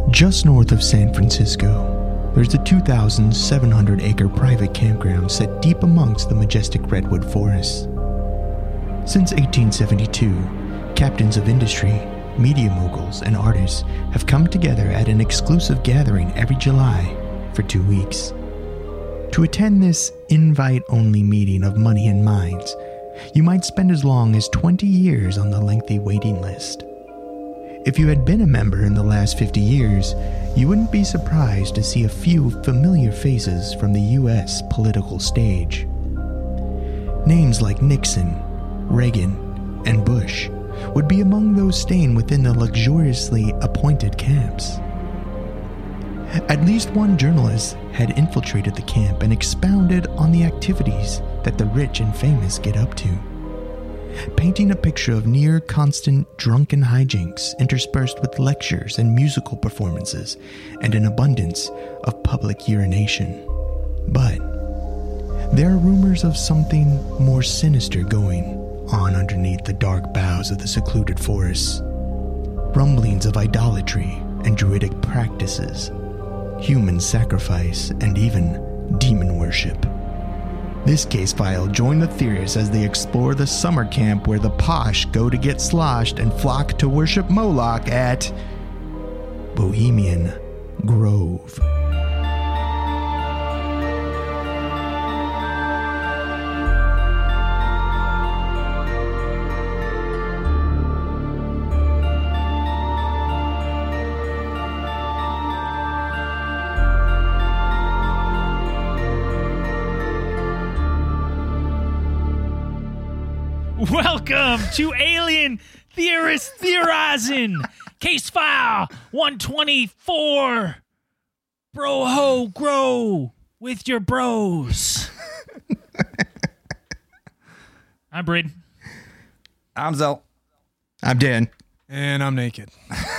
Just north of San Francisco, there's a 2,700-acre private campground set deep amongst the majestic redwood forests. Since 1872, captains of industry, media moguls, and artists have come together at an exclusive gathering every July for 2 weeks. To attend this invite-only meeting of money and minds, you might spend as long as 20 years on the lengthy waiting list. If you had been a member in the last 50 years, you wouldn't be surprised to see a few familiar faces from the U.S. political stage. Names like Nixon, Reagan, and Bush would be among those staying within the luxuriously appointed camps. At least one journalist had infiltrated the camp and expounded on the activities that the rich and famous get up to, painting a picture of near constant drunken hijinks interspersed with lectures and musical performances and an abundance of public urination. But there are rumors of something more sinister going on underneath the dark boughs of the secluded forests. Rumblings of idolatry and druidic practices, human sacrifice, and even demon worship. This case file join the theorists as they explore the summer camp where the posh go to get sloshed and flock to worship Moloch at Bohemian Grove. Welcome to Alien Theorist Theorizing, Case File 124. Bro ho grow with your bros. I'm Braden. I'm Zell. I'm Dan. And I'm naked.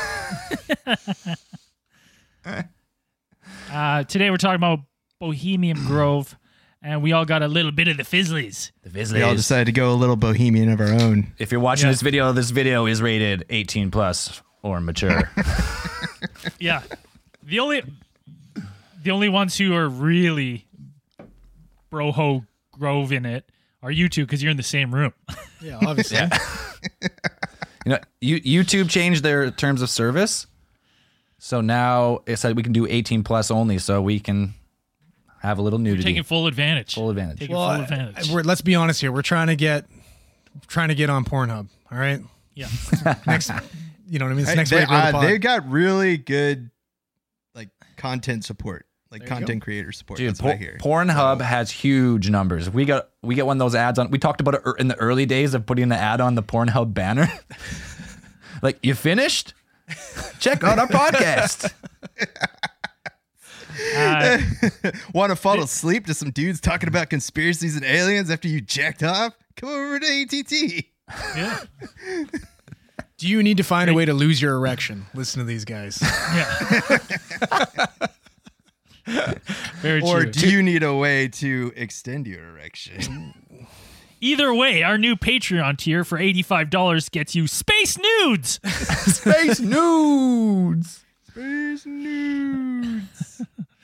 Today we're talking about Bohemian Grove, and we all got a little bit of the Fizzlies. The Fizzlies. We all decided to go a little bohemian of our own. If you're watching this video is rated 18 plus or mature. Yeah. The only ones who are really broho grove in it are you two, because you're in the same room. Yeah, obviously. Yeah. You know, YouTube changed their terms of service. So now it said we can do 18 plus only, so we can have a little nudity. You're taking full advantage. Full advantage. Taking full advantage. Let's be honest here. We're trying to get on Pornhub. All right. Yeah. Next, you know what I mean. It's next way to grow the pod. They've got really good, like, content support, like content creator support. Dude, That's what I hear. Pornhub has huge numbers. We get one of those ads on. We talked about it in the early days of putting the ad on the Pornhub banner. Like, you finished? Check out our podcast. Want to fall asleep to some dudes talking about conspiracies and aliens after you jacked off? Come over to ATT. Yeah. Do you need to find a way to lose your erection? Listen to these guys. Yeah. Very true. Or do you need a way to extend your erection? Either way, our new Patreon tier for $85 gets you space nudes. Space nudes. Space nudes.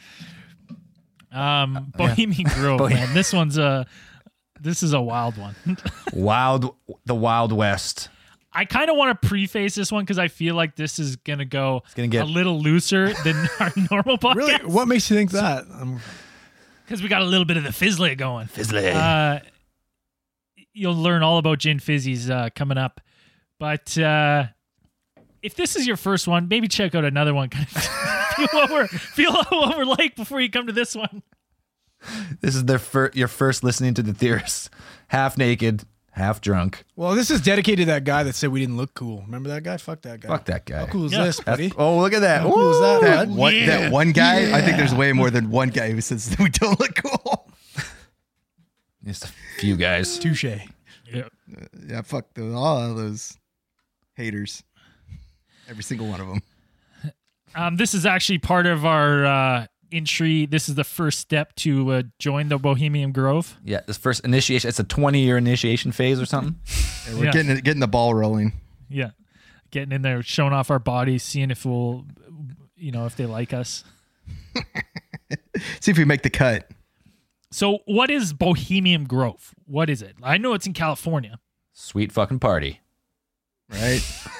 Bohemian Grove, man. This is a wild one. The Wild West. I kind of want to preface this one because I feel like this is going to go get a little looser than our normal podcast. Really? What makes you think that? Because we got a little bit of the fizzly going. Fizzly. You'll learn all about gin fizzies coming up. But if this is your first one, maybe check out another one. feel what we're like before you come to this one. This is your first listening to the theorists. Half naked, half drunk. Well, this is dedicated to that guy that said we didn't look cool. Remember that guy? Fuck that guy. Fuck that guy. How cool is this, buddy? Oh, look at that. How cool is that, That bud? that one guy? I think there's way more than one guy who says that we don't look cool. Just a few guys. Touche. Yeah. Yeah, fuck all of those haters. Every single one of them. This is actually part of our entry. This is the first step to join the Bohemian Grove. Yeah, this first initiation. It's a 20-year initiation phase or something. Yeah, we're getting the ball rolling. Yeah. Getting in there, showing off our bodies, seeing if we'll if they like us. See if we make the cut. So what is Bohemian Grove? What is it? I know it's in California. Sweet fucking party. Right.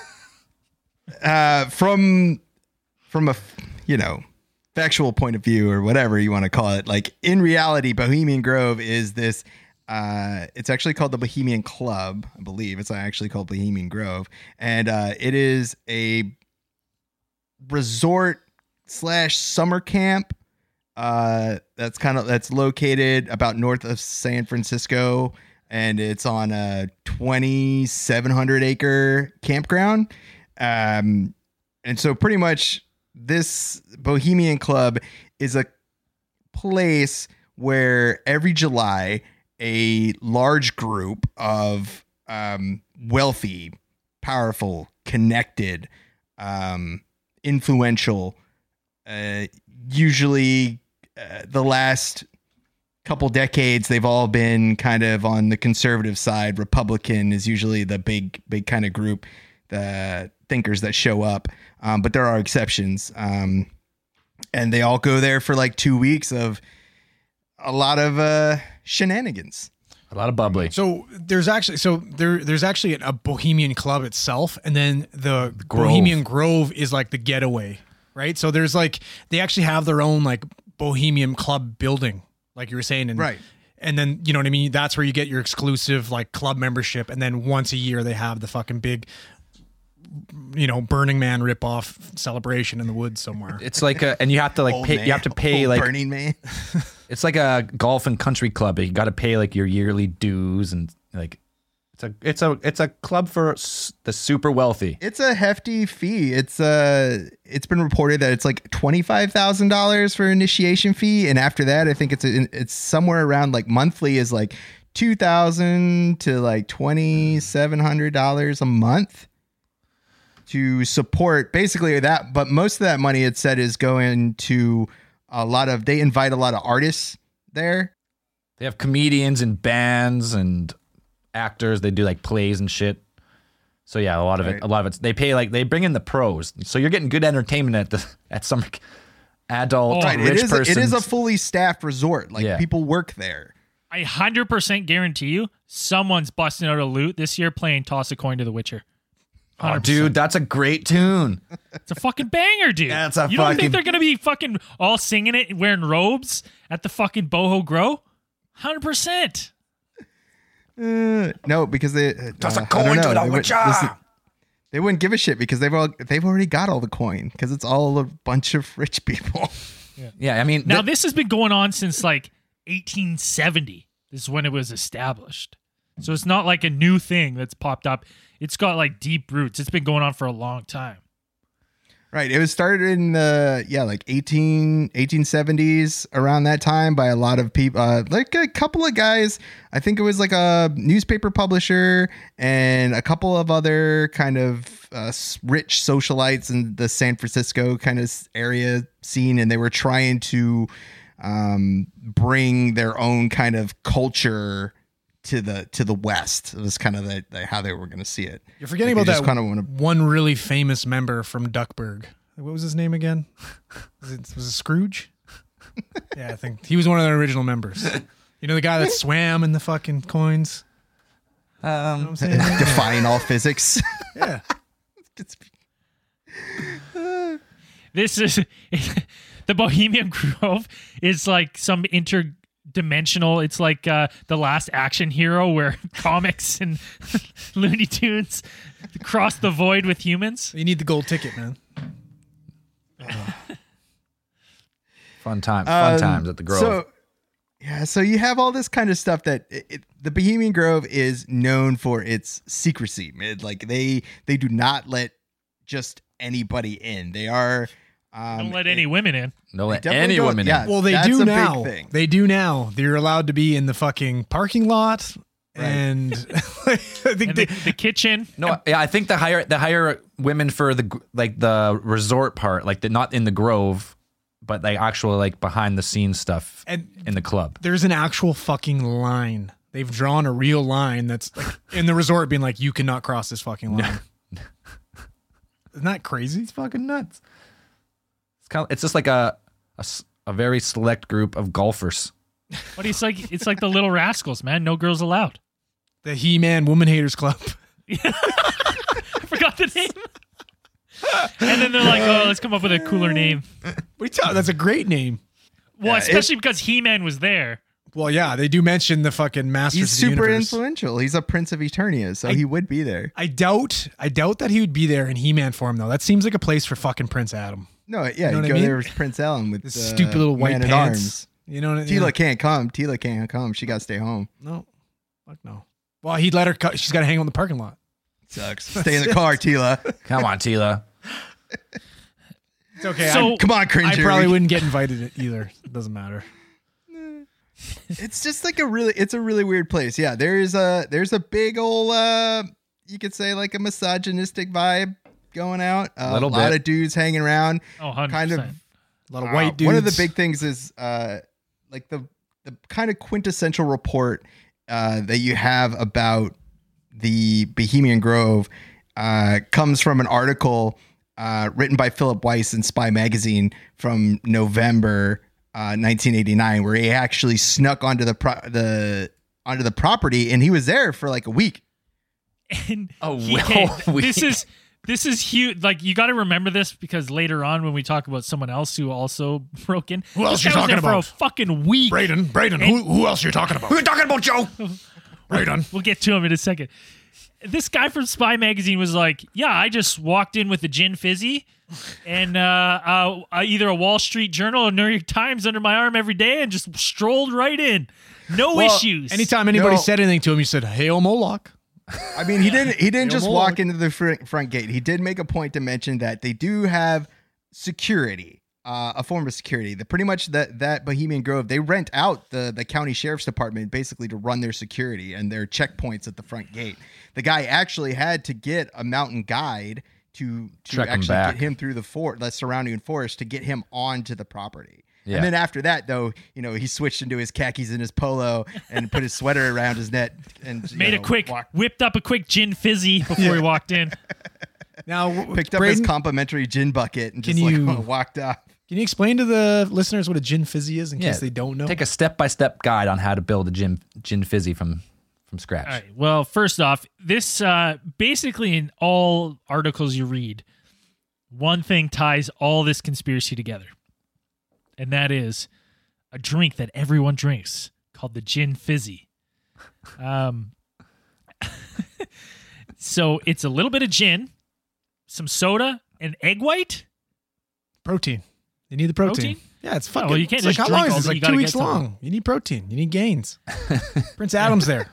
From a factual point of view or whatever you want to call it, like in reality, Bohemian Grove is this. It's actually called the Bohemian Club, I believe. It's actually called Bohemian Grove, and it is a resort / summer camp. That's located about north of San Francisco, and it's on a 2,700 acre campground. And so pretty much this Bohemian Club is a place where every July a large group of wealthy, powerful, connected, influential, usually the last couple decades, they've all been kind of on the conservative side. Republican is usually the big kind of group, the thinkers that show up. But there are exceptions. And they all go there for like 2 weeks of a lot of shenanigans. A lot of bubbly. So there's actually a Bohemian Club itself, and then the Grove. Bohemian Grove is like the getaway, right? So there's like they actually have their own like Bohemian Club building, like you were saying, and Right. And then you know what I mean. That's where you get your exclusive like club membership, and then once a year they have the fucking big, Burning Man ripoff celebration in the woods somewhere. It's like and you have to like Old pay. man. You have to pay Old like Burning Man. it's like a golf and country club. You got to pay like your yearly dues and like it's a club for the super wealthy. It's a hefty fee. It's been reported that it's like $25,000 for initiation fee, and after that, I think it's somewhere around like monthly is like $2,000 to like $2,700 a month to support basically that. But most of that money, it said, is going to they invite a lot of artists there. They have comedians and bands and actors. They do like plays and shit. So yeah, a lot of it. They pay like they bring in the pros. So you're getting good entertainment at some adult rich person. It is a fully staffed resort. Like people work there. I 100% guarantee you, someone's busting out a loot this year playing Toss a Coin to The Witcher. 100%. Oh, dude, that's a great tune. It's a fucking banger, dude. That's a You don't fucking- think they're gonna be fucking all singing it, wearing robes at the fucking Boho Grow? 100%. No, because they Toss a I coin don't know. to the They Witcher. they wouldn't give a shit because they've already got all the coin because it's all a bunch of rich people. Yeah, I mean, Now this has been going on since like 1870. This is when it was established. So it's not like a new thing that's popped up. It's got like deep roots. It's been going on for a long time. Right. It was started in the 1870s, around that time, by a lot of people, like a couple of guys. I think it was like a newspaper publisher and a couple of other kind of rich socialites in the San Francisco kind of area scene, and they were trying to bring their own kind of culture to the West. It was kind of how they were going to see it. You're forgetting Like, about they that just kinda wanna- one really famous member from Duckburg. What was his name again? Was it Scrooge? Yeah, I think he was one of the original members. You know, the guy that swam in the fucking coins? You know what I'm saying? defying all physics. Yeah. This is the Bohemian Grove is like some interdimensional. It's like the Last Action Hero, where comics and Looney Tunes cross the void with humans. You need the gold ticket, man. fun times at the Grove. So you have all this kind of stuff that the Bohemian Grove is known for its secrecy. Like they do not let just anybody in. They are Don't let any women in. No, let definitely any don't- women yeah. in. Well, they That's do a big now. thing. They do now. They're allowed to be in the fucking parking lot. Right. And I think And they, the kitchen. No, yeah, I think they hire women for the resort part, like not in the Grove, but like actual like behind the scenes stuff And- in the club. there's an actual fucking line. They've drawn a real line that's like in the resort being like, you cannot cross this fucking line. Isn't that crazy? It's fucking nuts. It's just like a very select group of golfers. But it's like the Little Rascals, man. No girls allowed. The He-Man Woman Haters Club. I forgot the name. And then they're like, "Oh, let's come up with a cooler name." What are you talking? That's a great name. Well, especially because He-Man was there. Well, yeah, they do mention the fucking Masters He's of the super Universe. influential. He's a Prince of Eternia, so he would be there. I doubt that he would be there in He-Man form, though. That seems like a place for fucking Prince Adam. No, yeah, You know you what I go mean? there with Prince Ellen with This stupid little white Man at pants. Arms. You know what I mean? Tila can't come. Tila can't come. She got to stay home. No. Fuck no. Well, he'd let her she's got to hang out in the parking lot. Sucks. Stay in the car, Tila. Come on, Tila. It's okay. So Come on, cringe. I probably wouldn't get invited either. It doesn't matter. It's just like it's a really weird place. Yeah, there's a big old you could say like a misogynistic vibe going out. A Little lot bit. of dudes hanging around. Oh, 100%. Kind of A lot of white dudes. One of the big things is like the kind of quintessential report that you have about the Bohemian Grove comes from an article written by Philip Weiss in Spy Magazine from November 1989, where he actually snuck onto the property, and he was there for like a week. And Oh, okay, well, this is huge. Like, you got to remember this because later on when we talk about someone else who also broke in, Who else this guy you was there talking about? for a fucking week. Braden, who else are you talking about? Who are you talking about, Joe? Braden. We'll get to him in a second. This guy from Spy Magazine was like, "Yeah, I just walked in with a gin fizzy and either a Wall Street Journal or New York Times under my arm every day and just strolled right in. No issues." Anytime anybody No. said anything to him, he said, "Hail Moloch." I mean, he didn't just more. walk into the front gate. He did make a point to mention that they do have security, a form of security. Pretty much that Bohemian Grove, they rent out the county sheriff's department basically to run their security and their checkpoints at the front gate. The guy actually had to get a mountain guide to Trek him actually back. get him through the surrounding forest to get him onto the property. Yeah. And then after that, though, he switched into his khakis and his polo and put his sweater around his neck and whipped up a quick gin fizzy before he walked in. Now, picked up Braden, his complimentary gin bucket and Can just you- walked off. Can you explain to the listeners what a gin fizzy is in case they don't know? Take a step-by-step guide on how to build a gin fizzy from scratch. All right. Well, first off, this basically in all articles you read, one thing ties all this conspiracy together, and that is a drink that everyone drinks called the gin fizzy. So it's a little bit of gin, some soda, and egg white. Protein. You need the protein. Protein? Yeah, it's fucking. well, you can't it's like, just how long drink is all this? day. Like You gotta 2 get weeks something. long. You need protein. You need gains. Prince Adam's there.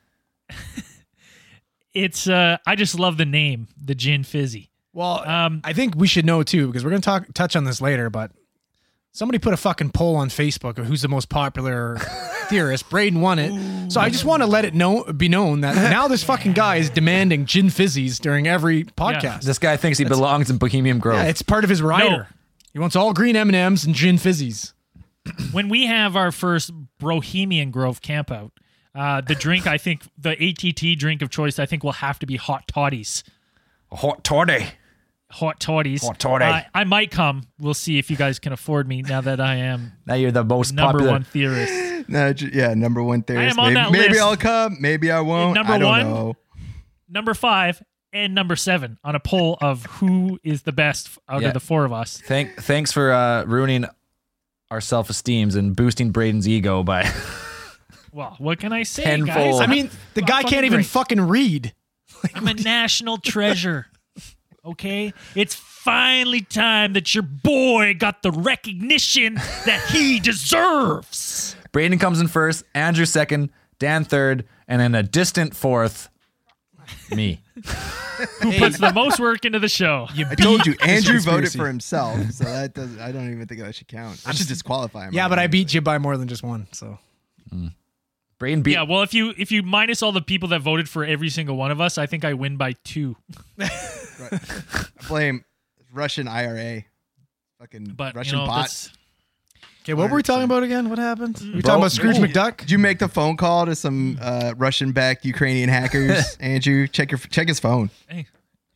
It's I just love the name, the gin fizzy. Well, Um, I think we should know too because we're going to touch on this later. But somebody put a fucking poll on Facebook of who's the most popular theorist. Braden won it. So I just want to let it be known that now this fucking guy is demanding gin fizzies during every podcast. This guy thinks he belongs in Bohemian Grove. Yeah, it's part of his rider. He wants all green M&Ms and gin fizzies. When we have our first Bohemian Grove campout, the drink, I think, the ATT drink of choice, I think will have to be hot toddies. a hot toddy. Hot toddies. Hot toddy. I might come. We'll see if you guys can afford me now that I am Now you're the most number popular. one theorist. No, number one theorist. I am on that maybe list. I'll come. Maybe I won't. Number I don't one? know. Number 5 and number 7 on a poll of who is the best out Yeah. of the four of us. Thanks for ruining our self-esteems and boosting Braden's ego by. Well, what can I say, Tenfold. guys? I mean, the guy fucking can't even great. fucking read. I'm a national treasure. Okay? It's finally time that your boy got the recognition that he deserves. Braden comes in first, Andrew second, Dan third, and in a distant fourth, me. Who puts the most work into the show? I told you, Andrew voted conspiracy. for himself, so that doesn't. I don't even think that should count. I should disqualify him. Yeah, but I beat you by more than just one. So Braden beat. Yeah, well, if you minus all the people that voted for every single one of us, I think I win by 2. I blame Russian IRA, fucking But Russian you know, bots. okay, what were we talking about again? What happened? We were Bro- talking about Scrooge McDuck. Did you make the phone call to some Russian-backed Ukrainian hackers, Andrew? Check his phone. Hey,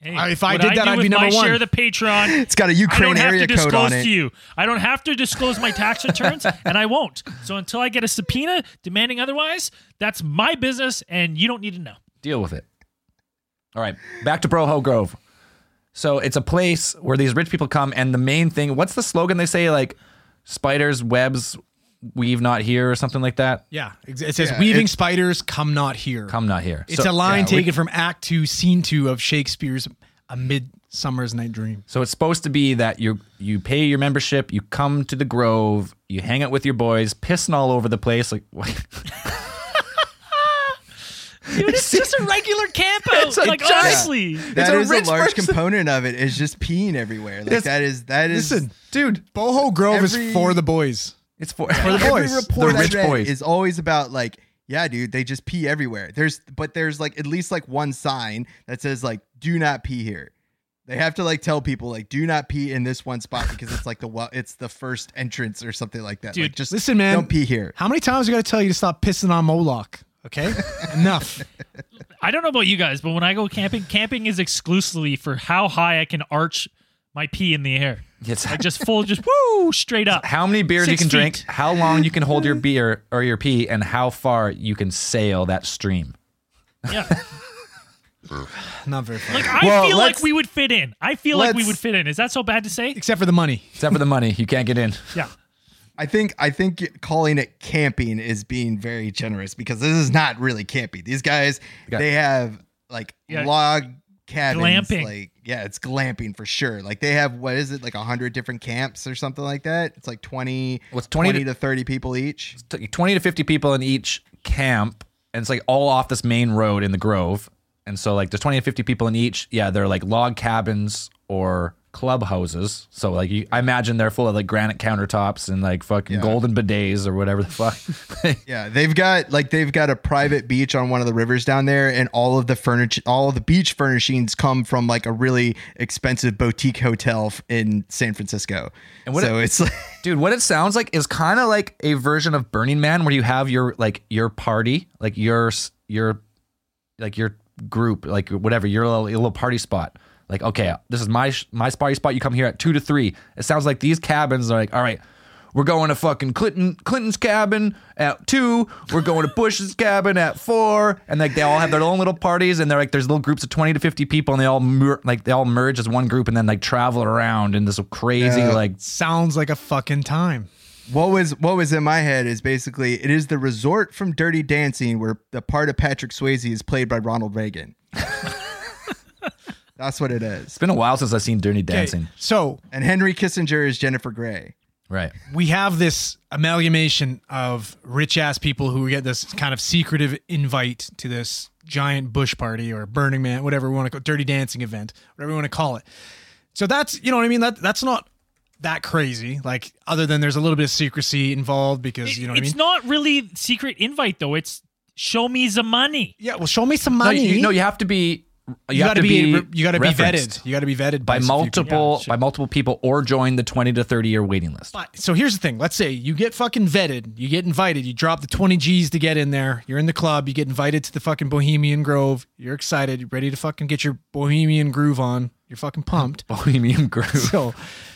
Hey, If I what did that, do I'd with be number my one. share of the Patreon. It's got a I don't Ukraine have area to code disclose on it. to you. I don't have to disclose my tax returns, and I won't. So until I get a subpoena demanding otherwise, that's my business, and you don't need to know. Deal with it. All right, back to Broho Grove. So it's a place where these rich people come, and the main thing, what's the slogan they say? Like, spiders, webs, weave not here, or something like that? Yeah, it says Yeah, weaving it's- spiders come not here. Come not here. It's So- a line yeah, taken from Act 2, Scene 2 of Shakespeare's A Midsummer's Night Dream. So it's supposed to be that you pay your membership, you come to the Grove, you hang out with your boys, pissing all over the place. Like, Dude, it's just a regular camp out. It's a Like, giant- honestly. That a is a rich large person. component of it. Is just peeing everywhere. Like that is. Listen, dude, Boho Grove Every- is for the boys. it's for the every boys. report The I rich read boys. is always about like, yeah, dude, they just pee everywhere. There's like at least like one sign that says like, do not pee here. They have to like tell people like, do not pee in this one spot because it's like it's the first entrance or something like that. Dude, like, just listen, man. don't pee here. How many times I got to tell you to stop pissing on Moloch? Okay, enough. I don't know about you guys, but when I go camping is exclusively for how high I can arch my pee in the air. It's I just woo, straight up. how many beers 6 you can drink, feet. how long you can hold your beer or your pee, and how far you can sail that stream. Yeah. Not very far. Like, I Well, feel like let's- we would fit in. I feel like we let's- would fit in. Is that so bad to say? Except for the money. Except for the money, you can't get in. Yeah. I think calling it camping is being very generous because this is not really camping. These guys, got- they have like Yeah. log cabins. Glamping. Like, yeah, it's glamping for sure. Like they have, what is it? Like 100 different camps or something like that. It's like 20, Well, it's 20 to 30 people each. 20 to 50 people in each camp, and it's like all off this main road in the Grove. And so like there's 20 to 50 people in each. Yeah, they're like log cabins or clubhouses. So like I imagine they're full of like granite countertops and like fucking Yeah. golden bidets or whatever the fuck. Yeah, they've got a private beach on one of the rivers down there, and all of the beach furnishings come from like a really expensive boutique hotel in San Francisco. And what so it's like, Dude, what it sounds like is kind of like a version of Burning Man where you have your party, like your group, like whatever, your little party spot. Like, okay, this is my party spot. You come here at 2 to 3. It sounds like these cabins are like, all right, we're going to fucking Clinton's cabin at 2. We're going to Bush's cabin at 4. And like they all have their own little parties, and they're like there's little groups of 20 to 50 people, and they all merge as one group, and then like travel around in this crazy like. Sounds like a fucking time. what was in my head is basically it is the resort from Dirty Dancing where the part of Patrick Swayze is played by Ronald Reagan. That's what it is. It's been a while since I've seen Dirty Okay, Dancing. so And Henry Kissinger is Jennifer Grey. Right. we have this amalgamation of rich ass people who get this kind of secretive invite to this giant bush party or Burning Man, whatever we want to call Dirty Dancing event, whatever we want to call it. So that's, you know what I mean? That's not that crazy. Like, other than there's a little bit of secrecy involved because, you know what I mean? It's not really secret invite though. It's show me the money. Yeah, well, show me some No, money. you have to be. you got to be referenced vetted. You got to be vetted by some few people. multiple people, or join the 20 to 30 year waiting list. But so here's the thing. Let's say you get fucking vetted, you get invited, you drop the 20 G's to get in there. You're in the club, you get invited to the fucking Bohemian Grove. You're excited, you're ready to fucking get your Bohemian groove on. You're fucking pumped. Bohemian Groove. So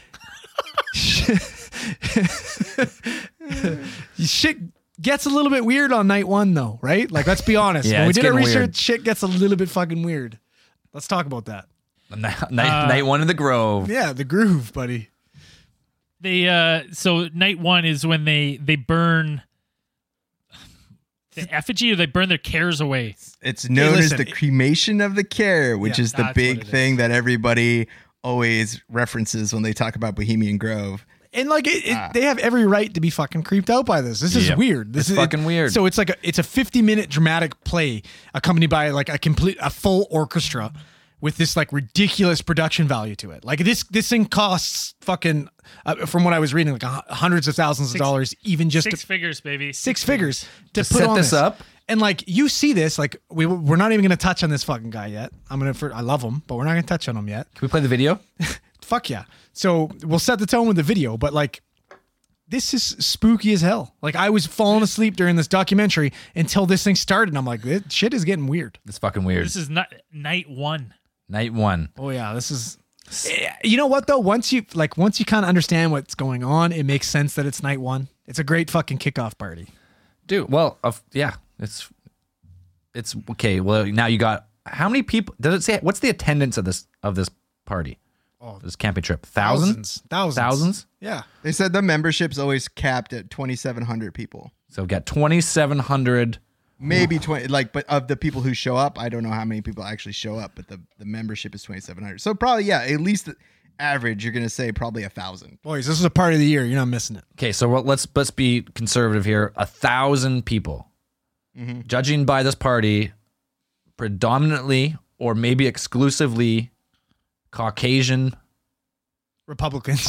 shit gets a little bit weird on night one though, right? Like, let's be honest. Yeah, when we it's did our getting research, weird. shit gets a little bit fucking weird. Let's talk about that. Night one in the Grove. Yeah, the groove, buddy. They so night one is when they burn the effigy, or they burn their cares away. It's known listen, as the cremation of the care, which Yeah, is the that's big what it thing that everybody always references when they talk about Bohemian Grove. And like they have every right to be fucking creeped out by this. This is Yep. weird. This It's is fucking weird. So it's like it's a 50-minute dramatic play accompanied by like a full orchestra with this like ridiculous production value to it. Like this thing costs fucking from what I was reading like hundreds of thousands of dollars even just Six to, figures, baby. six figures to To put set on this up? And like you see this, like we're not even gonna touch on this fucking guy yet. I love him, but we're not gonna touch on him yet. Can we play the video? Fuck yeah. So we'll set the tone with the video, but like this is spooky as hell. Like I was falling asleep during this documentary until this thing started. And I'm like, this shit is getting weird. It's fucking weird. This is not night one. Night one. Oh yeah, this is. You know what though? Once you kind of understand what's going on, it makes sense that it's night one. It's a great fucking kickoff party. Dude, well, yeah, it's okay. Well, now you got how many people? Does it say what's the attendance of this party? Oh, This camping trip, thousands. thousands. Yeah. They said the membership's always capped at 2,700 people. So we've got 2,700. Maybe 20, but of the people who show up, I don't know how many people actually show up, but the membership is 2,700. So probably, yeah, at least the average, you're going to say probably 1,000. Boys, this is a party of the year. You're not missing it. Okay, so let's be conservative here. 1,000 people. Judging by this party, predominantly or maybe exclusively Caucasian Republicans.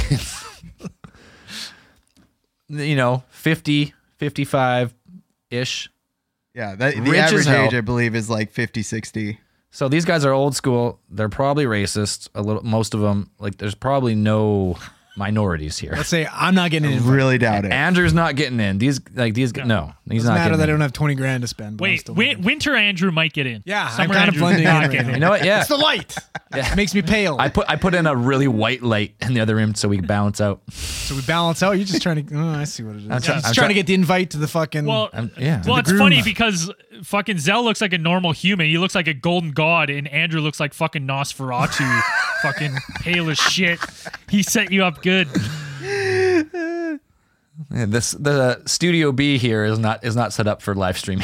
50, 55-ish. Yeah, the Rich as average hell. age, I believe, is like 50, 60. So these guys are old school. They're probably racist. Most of them. There's probably no minorities here. Let's say I'm not getting in. Really doubt it. Andrew's not getting in. These no, he's Doesn't not matter getting that I in. don't have 20 grand to spend. But I'm Wait, still getting in. Winter Andrew might get in. Yeah, I'm Summer kind of Andrew's blending in not right getting now. You know what? Yeah. It's the light. Yeah. It makes me pale. I put in a really white light in the other room so we balance out. So we balance out. You're just trying to. Oh, I see what it is. I'm try- He's I'm trying try- to get the invite to the fucking. Well, Yeah. well, the it's groom. funny because fucking Zell looks like a normal human. He looks like a golden god, and Andrew looks like fucking Nosferatu, fucking pale as shit. He set you up good. Yeah, the Studio B here is not set up for live streaming.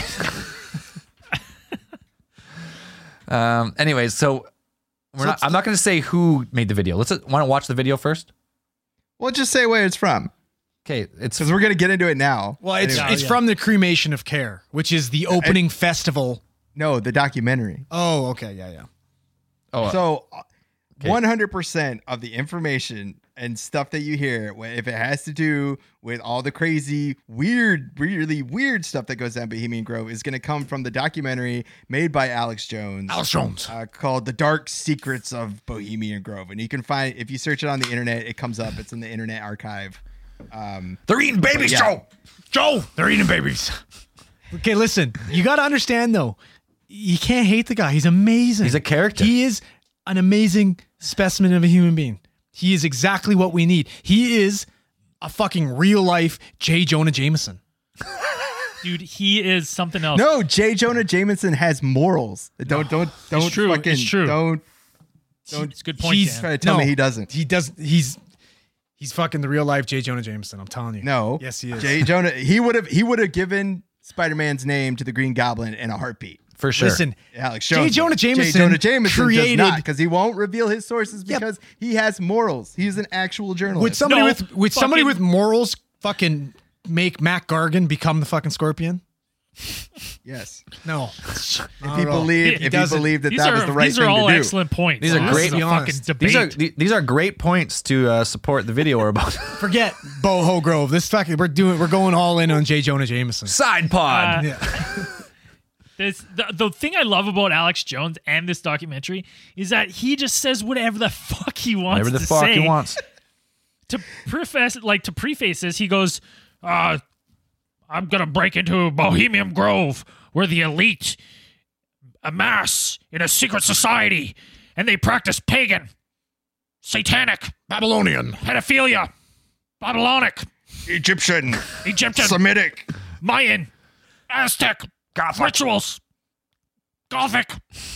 Anyways, so I'm not going to say who made the video. Want to watch the video first? Well, just say where it's from, Okay, it's because we're going to get into it now. well, it's Anyway. it's from the Cremation of Care, which is the opening festival. No, the documentary. Oh, okay, yeah. So, okay. 100% of the information and stuff that you hear, if it has to do with all the crazy, really weird stuff that goes down Bohemian Grove, is going to come from the documentary made by Alex Jones. Called The Dark Secrets of Bohemian Grove. And you can find, if you search it on the internet, it comes up. It's in the Internet Archive. they're eating babies, yeah. Joe, they're eating babies. Okay, listen, you got to understand though, you can't hate the guy. He's amazing. He's a character. He is an amazing specimen of a human being. He is exactly what we need. He is a fucking real life J. Jonah Jameson. Dude, he is something else. No, J. Jonah Jameson has morals. Don't true. fucking, It's true. don't It's a good point, He's Dan. try to tell me he doesn't. He does. He's fucking the real life J. Jonah Jameson. I'm telling you. No. Yes, he is. J. Jonah, he would have given Spider-Man's name to the Green Goblin in a heartbeat. for sure. Listen, Alex J. Jones. Jonah Jameson J. Jonah Jameson created- does not, because he won't reveal his sources Yep. because he has morals. He's an actual journalist. would somebody No, with somebody fucking- with morals fucking make Mac Gargan become the fucking Scorpion? Yes. No. If he believed, He if he doesn't. believed that These that are, was the right these thing are all to do. excellent points. These are This great- is a be fucking honest. debate. These are great points to support the video we're about. Forget Boho Grove. We're going all in on J. Jonah Jameson. Side pod. Yeah. The thing I love about Alex Jones and this documentary is that he just says whatever the fuck he wants Whatever the to fuck say. he wants. To preface this, he goes, I'm gonna break into Bohemian Grove where the elite amass in a secret society and they practice pagan, satanic, Babylonian. pedophilia, Babylonic, Egyptian, Egyptian, Semitic. Mayan, Aztec, rituals, Gothic.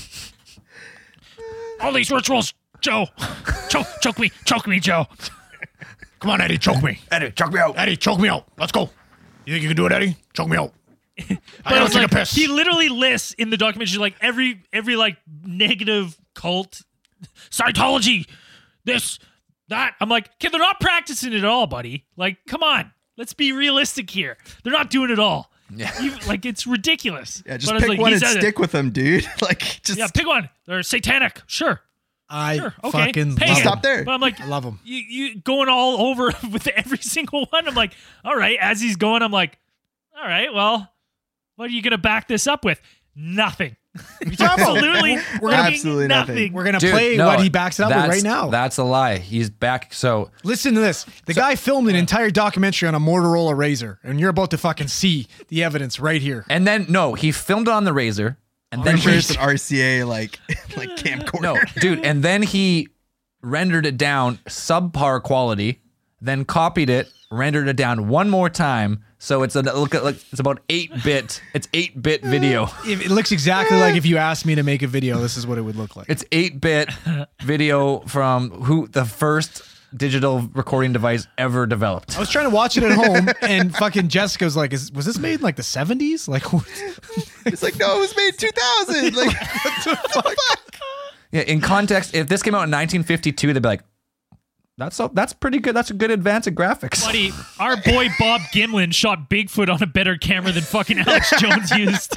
All these rituals, Joe. Choke me, Joe. Come on, Eddie, choke me. Eddie, check me out. Eddie, choke me out. Let's go. You think you can do it, Eddie? Choke me out. But gotta it's take a like, piss. he literally lists in the documentary like every like negative cult, Scientology, this, that. I'm like, okay, they're not practicing it at all, buddy. Like, come on, let's be realistic here. They're not doing it all. Yeah. Like, it's ridiculous. Yeah, just But I was pick like, one he and said it. stick with them, dude. Like, just Yeah, pick one. They're satanic, sure. I Okay. fucking Pagan. love stop him. there. But I'm like, I love him. you going all over with every single one. I'm like, all right. As he's going, I'm like, all right, well, what are you going to back this up with? Nothing. Absolutely, We're fucking absolutely nothing. We're going to Dude, play no, what he backs it up with that's- right now. That's a lie. He's back. So Listen to this. The guy filmed an entire documentary on a Motorola Razr, and you're about to fucking see the evidence right here. and then no, he filmed it on the Razor. And Pretty then sure he, it's an RCA like camcorder. no, dude, and then he rendered it down subpar quality, then copied it, rendered it down one more time. So it's it's about 8-bit. It's 8-bit video. It looks exactly like if you asked me to make a video, this is what it would look like. It's 8-bit video from the first digital recording device ever developed. I was trying to watch it at home, and fucking Jessica's like, was this made in like the 70s? Like, It's like, no, it was made 2000. Like, what the fuck? Yeah, in context, if this came out in 1952, they'd be like, that's pretty good. That's a good advance in graphics. Buddy, our boy Bob Gimlin shot Bigfoot on a better camera than fucking Alex Jones used.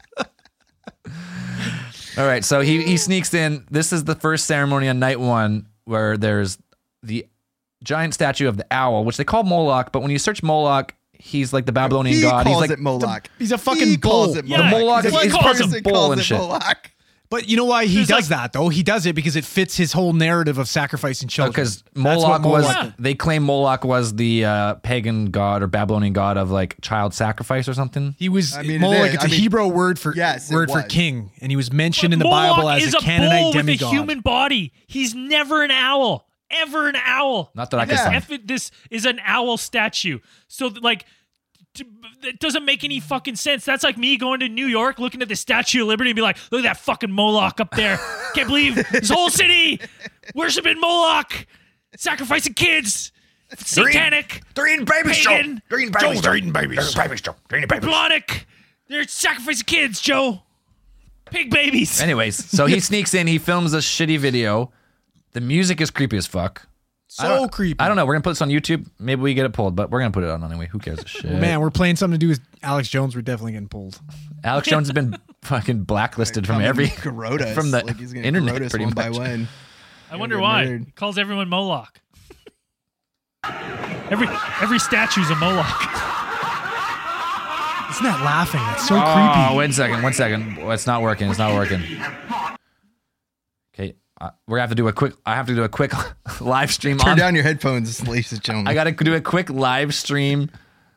All right, so he sneaks in. This is the first ceremony on night one where there's the giant statue of the owl, which they call Moloch, but when you search Moloch, he's like the Babylonian He god. calls He's like it Moloch. he's a fucking He bull. calls it Yeah, Moloch. the Moloch he is calls part of him- his bull and shit. Moloch. But you know why he There's does like- that, though? He does it because it fits his whole narrative of sacrificing children. Because That's what Moloch was, Yeah. they claim Moloch was the pagan god or Babylonian god of like child sacrifice or something. He was I mean, it Moloch. is. It's I a mean, Hebrew word for yes, it word for was. king, and he was mentioned in the Moloch Bible as is a Canaanite bull demigod. with a human body. He's never an owl. Ever an owl. Not that I can Yeah. say. This is an owl statue. So, like, it doesn't make any fucking sense. That's like me going to New York, looking at the Statue of Liberty and be like, look at that fucking Moloch up there. Can't believe this whole city worshiping Moloch, sacrificing kids, satanic, Green babies, pagan, Green babies, Green babies, Green babies. demonic. They're sacrificing kids, Joe. Pig babies. Anyways, so he sneaks in, he films a shitty video. The music is creepy as fuck. So creepy. I don't know. We're gonna put this on YouTube. Maybe we get it pulled, but we're gonna put it on anyway. Who cares a shit? Man, we're playing something to do with Alex Jones. We're definitely getting pulled. Alex Jones has been fucking blacklisted from every Garotas. from the like he's gonna internet Garotas pretty one by much. one. I wonder You're a why. nerd. He calls everyone Moloch. Every statue's a Moloch. Isn't that laughing? That's so Oh, creepy. wait a second. 1 second. It's not working. It's not working. Okay, we're gonna have to do a quick. I have to do a quick live stream. Turn on, down your headphones, ladies and gentlemen. I gotta do a quick live stream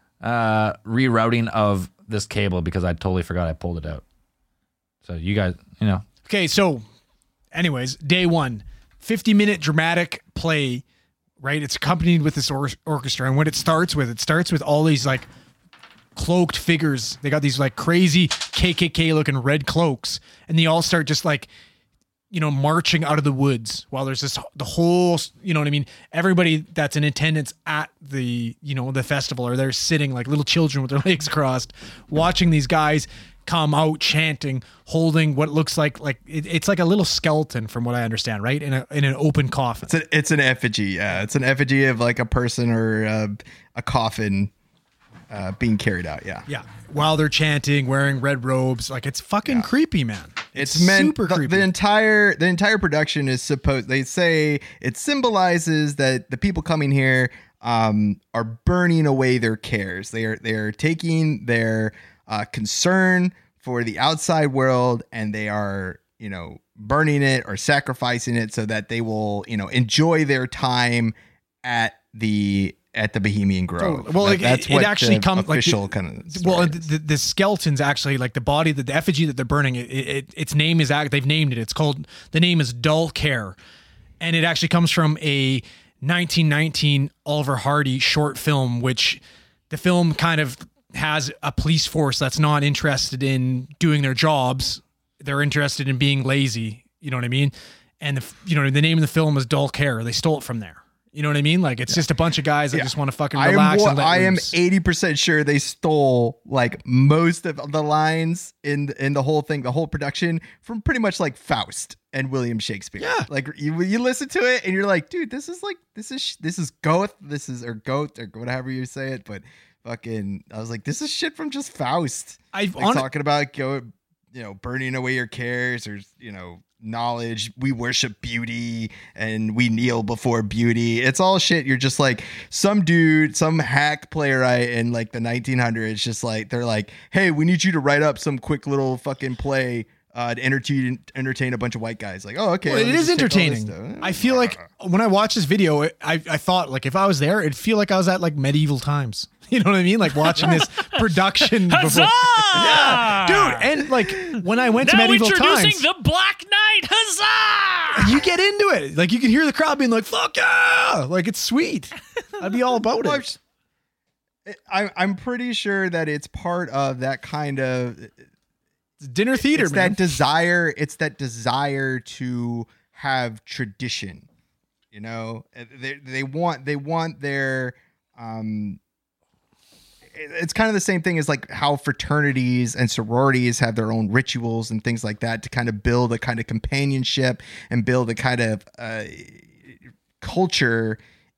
rerouting of this cable because I totally forgot I pulled it out. So you guys, Okay, so anyways, day one, 50-minute dramatic play, right? It's accompanied with this orchestra. And what it starts with all these like cloaked figures. They got these like crazy KKK looking red cloaks. And they all start just like, marching out of the woods while there's the whole, you know what I mean? Everybody that's in attendance at the, the festival are there sitting like little children with their legs crossed, watching these guys come out chanting, holding what looks like it's like a little skeleton from what I understand, right? In an open coffin. It's an effigy. Yeah, it's an effigy of like a person or a coffin being carried out. Yeah. Yeah. While they're chanting, wearing red robes. Like it's fucking creepy, man. It's meant super creepy. the entire production is supposed. They say it symbolizes that the people coming here are burning away their cares. They are taking their concern for the outside world and they are burning it or sacrificing it so that they will enjoy their time at the Bohemian Grove. Well, that's it what actually the comes like official kind of. well, the skeleton's actually like the body, the effigy that they're burning. Its name is they've named it. It's called, the name is Dull Care, and it actually comes from a 1919 Oliver Hardy short film, which the film kind of has a police force that's not interested in doing their jobs. They're interested in being lazy. You know what I mean? And the name of the film is Dull Care. They stole it from there. You know what I mean? Like it's just a bunch of guys that just want to fucking relax. I am loose. 80% sure they stole like most of the lines in the whole thing, the whole production from pretty much like Faust and William Shakespeare. Yeah. Like you listen to it and you're like, dude, this is Goethe, or Goat or whatever you say it, but fucking, I was like, this is shit from just Faust. Talking about burning away your cares or knowledge, we worship beauty and we kneel before beauty. It's all shit. You're just like some dude, some hack playwright in like the 1900s, just like they're like, hey, we need you to write up some quick little fucking play to entertain a bunch of white guys. Like, oh, okay. Well, let it me is just take all this entertaining. stuff. I feel like when I watched this video, I thought like if I was there, it'd feel like I was at like medieval times. You know what I mean? Like watching this production. Huzzah! Yeah, dude. And like when I went to Now medieval introducing times, the Black Knight. Huzzah! you get into it. Like you can hear the crowd being like, "Fuck yeah!" Like it's sweet. I'd be all about Well, it. I'm pretty sure that it's part of that kind of It's dinner theater, it's man. that desire. It's that desire to have tradition. You know, they want their It's kind of the same thing as like how fraternities and sororities have their own rituals and things like that to kind of build a kind of companionship and build a kind of culture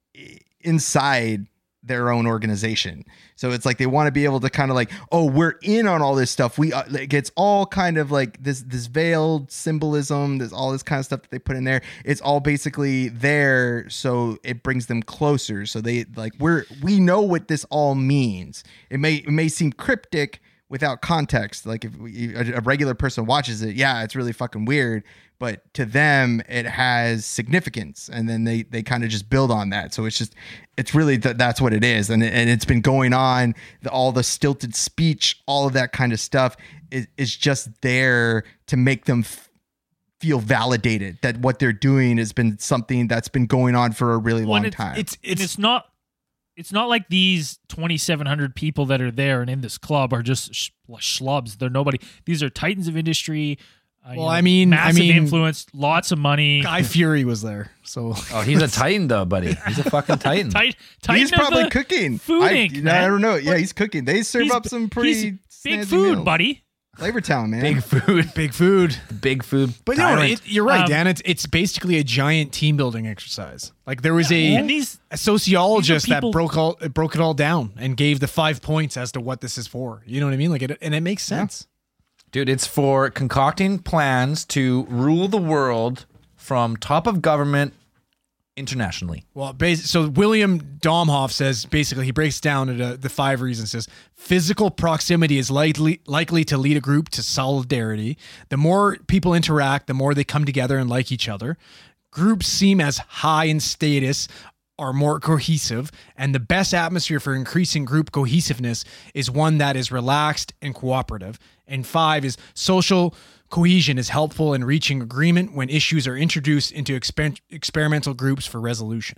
inside their own organization. So it's like they want to be able to kind of like, oh, we're in on all this stuff. We like, it's all kind of like this veiled symbolism. There's all this kind of stuff that they put in there. It's all basically there, so it brings them closer. So they like we know what this all means. It may seem cryptic without context. Like if a regular person watches it, yeah, it's really fucking weird. But to them, it has significance, and then they kind of just build on that. So it's really that's what it is, and it's been going on. All the stilted speech, all of that kind of stuff is just there to make them feel validated that what they're doing has been something that's been going on for a really long time. It's not like these 2,700 people that are there and in this club are just schlubs. They're nobody. These are titans of industry. Well, I mean, massive influence, lots of money. Guy Fury was there, so Oh, he's a titan though, buddy. He's a fucking titan. Titan He's of probably the cooking. Food I Inc., man. don't know. Yeah, he's cooking. They serve He's- up some he's pretty big snazzy food, meals. buddy. Flavor Town, man. Big food. big food. Big food. But no, tyrant. you're right, Um, Dan. It's basically a giant team building exercise. Like there was And these a sociologist these are people- that broke it all down and gave the 5 points as to what this is for. You know what I mean? Like it makes sense. Dude, it's for concocting plans to rule the world from top of government internationally. Well, so William Domhoff says basically he breaks down into the 5 reasons. Says physical proximity is likely to lead a group to solidarity. The more people interact, the more they come together and like each other. Groups seem as high in status are more cohesive, and the best atmosphere for increasing group cohesiveness is one that is relaxed and cooperative. And 5 is social cohesion is helpful in reaching agreement when issues are introduced into experimental groups for resolution.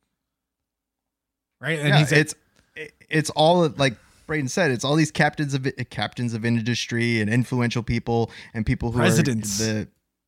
Right? And Yeah, it's all like Brayden said. It's all these captains of industry and influential people and people who Presidents. are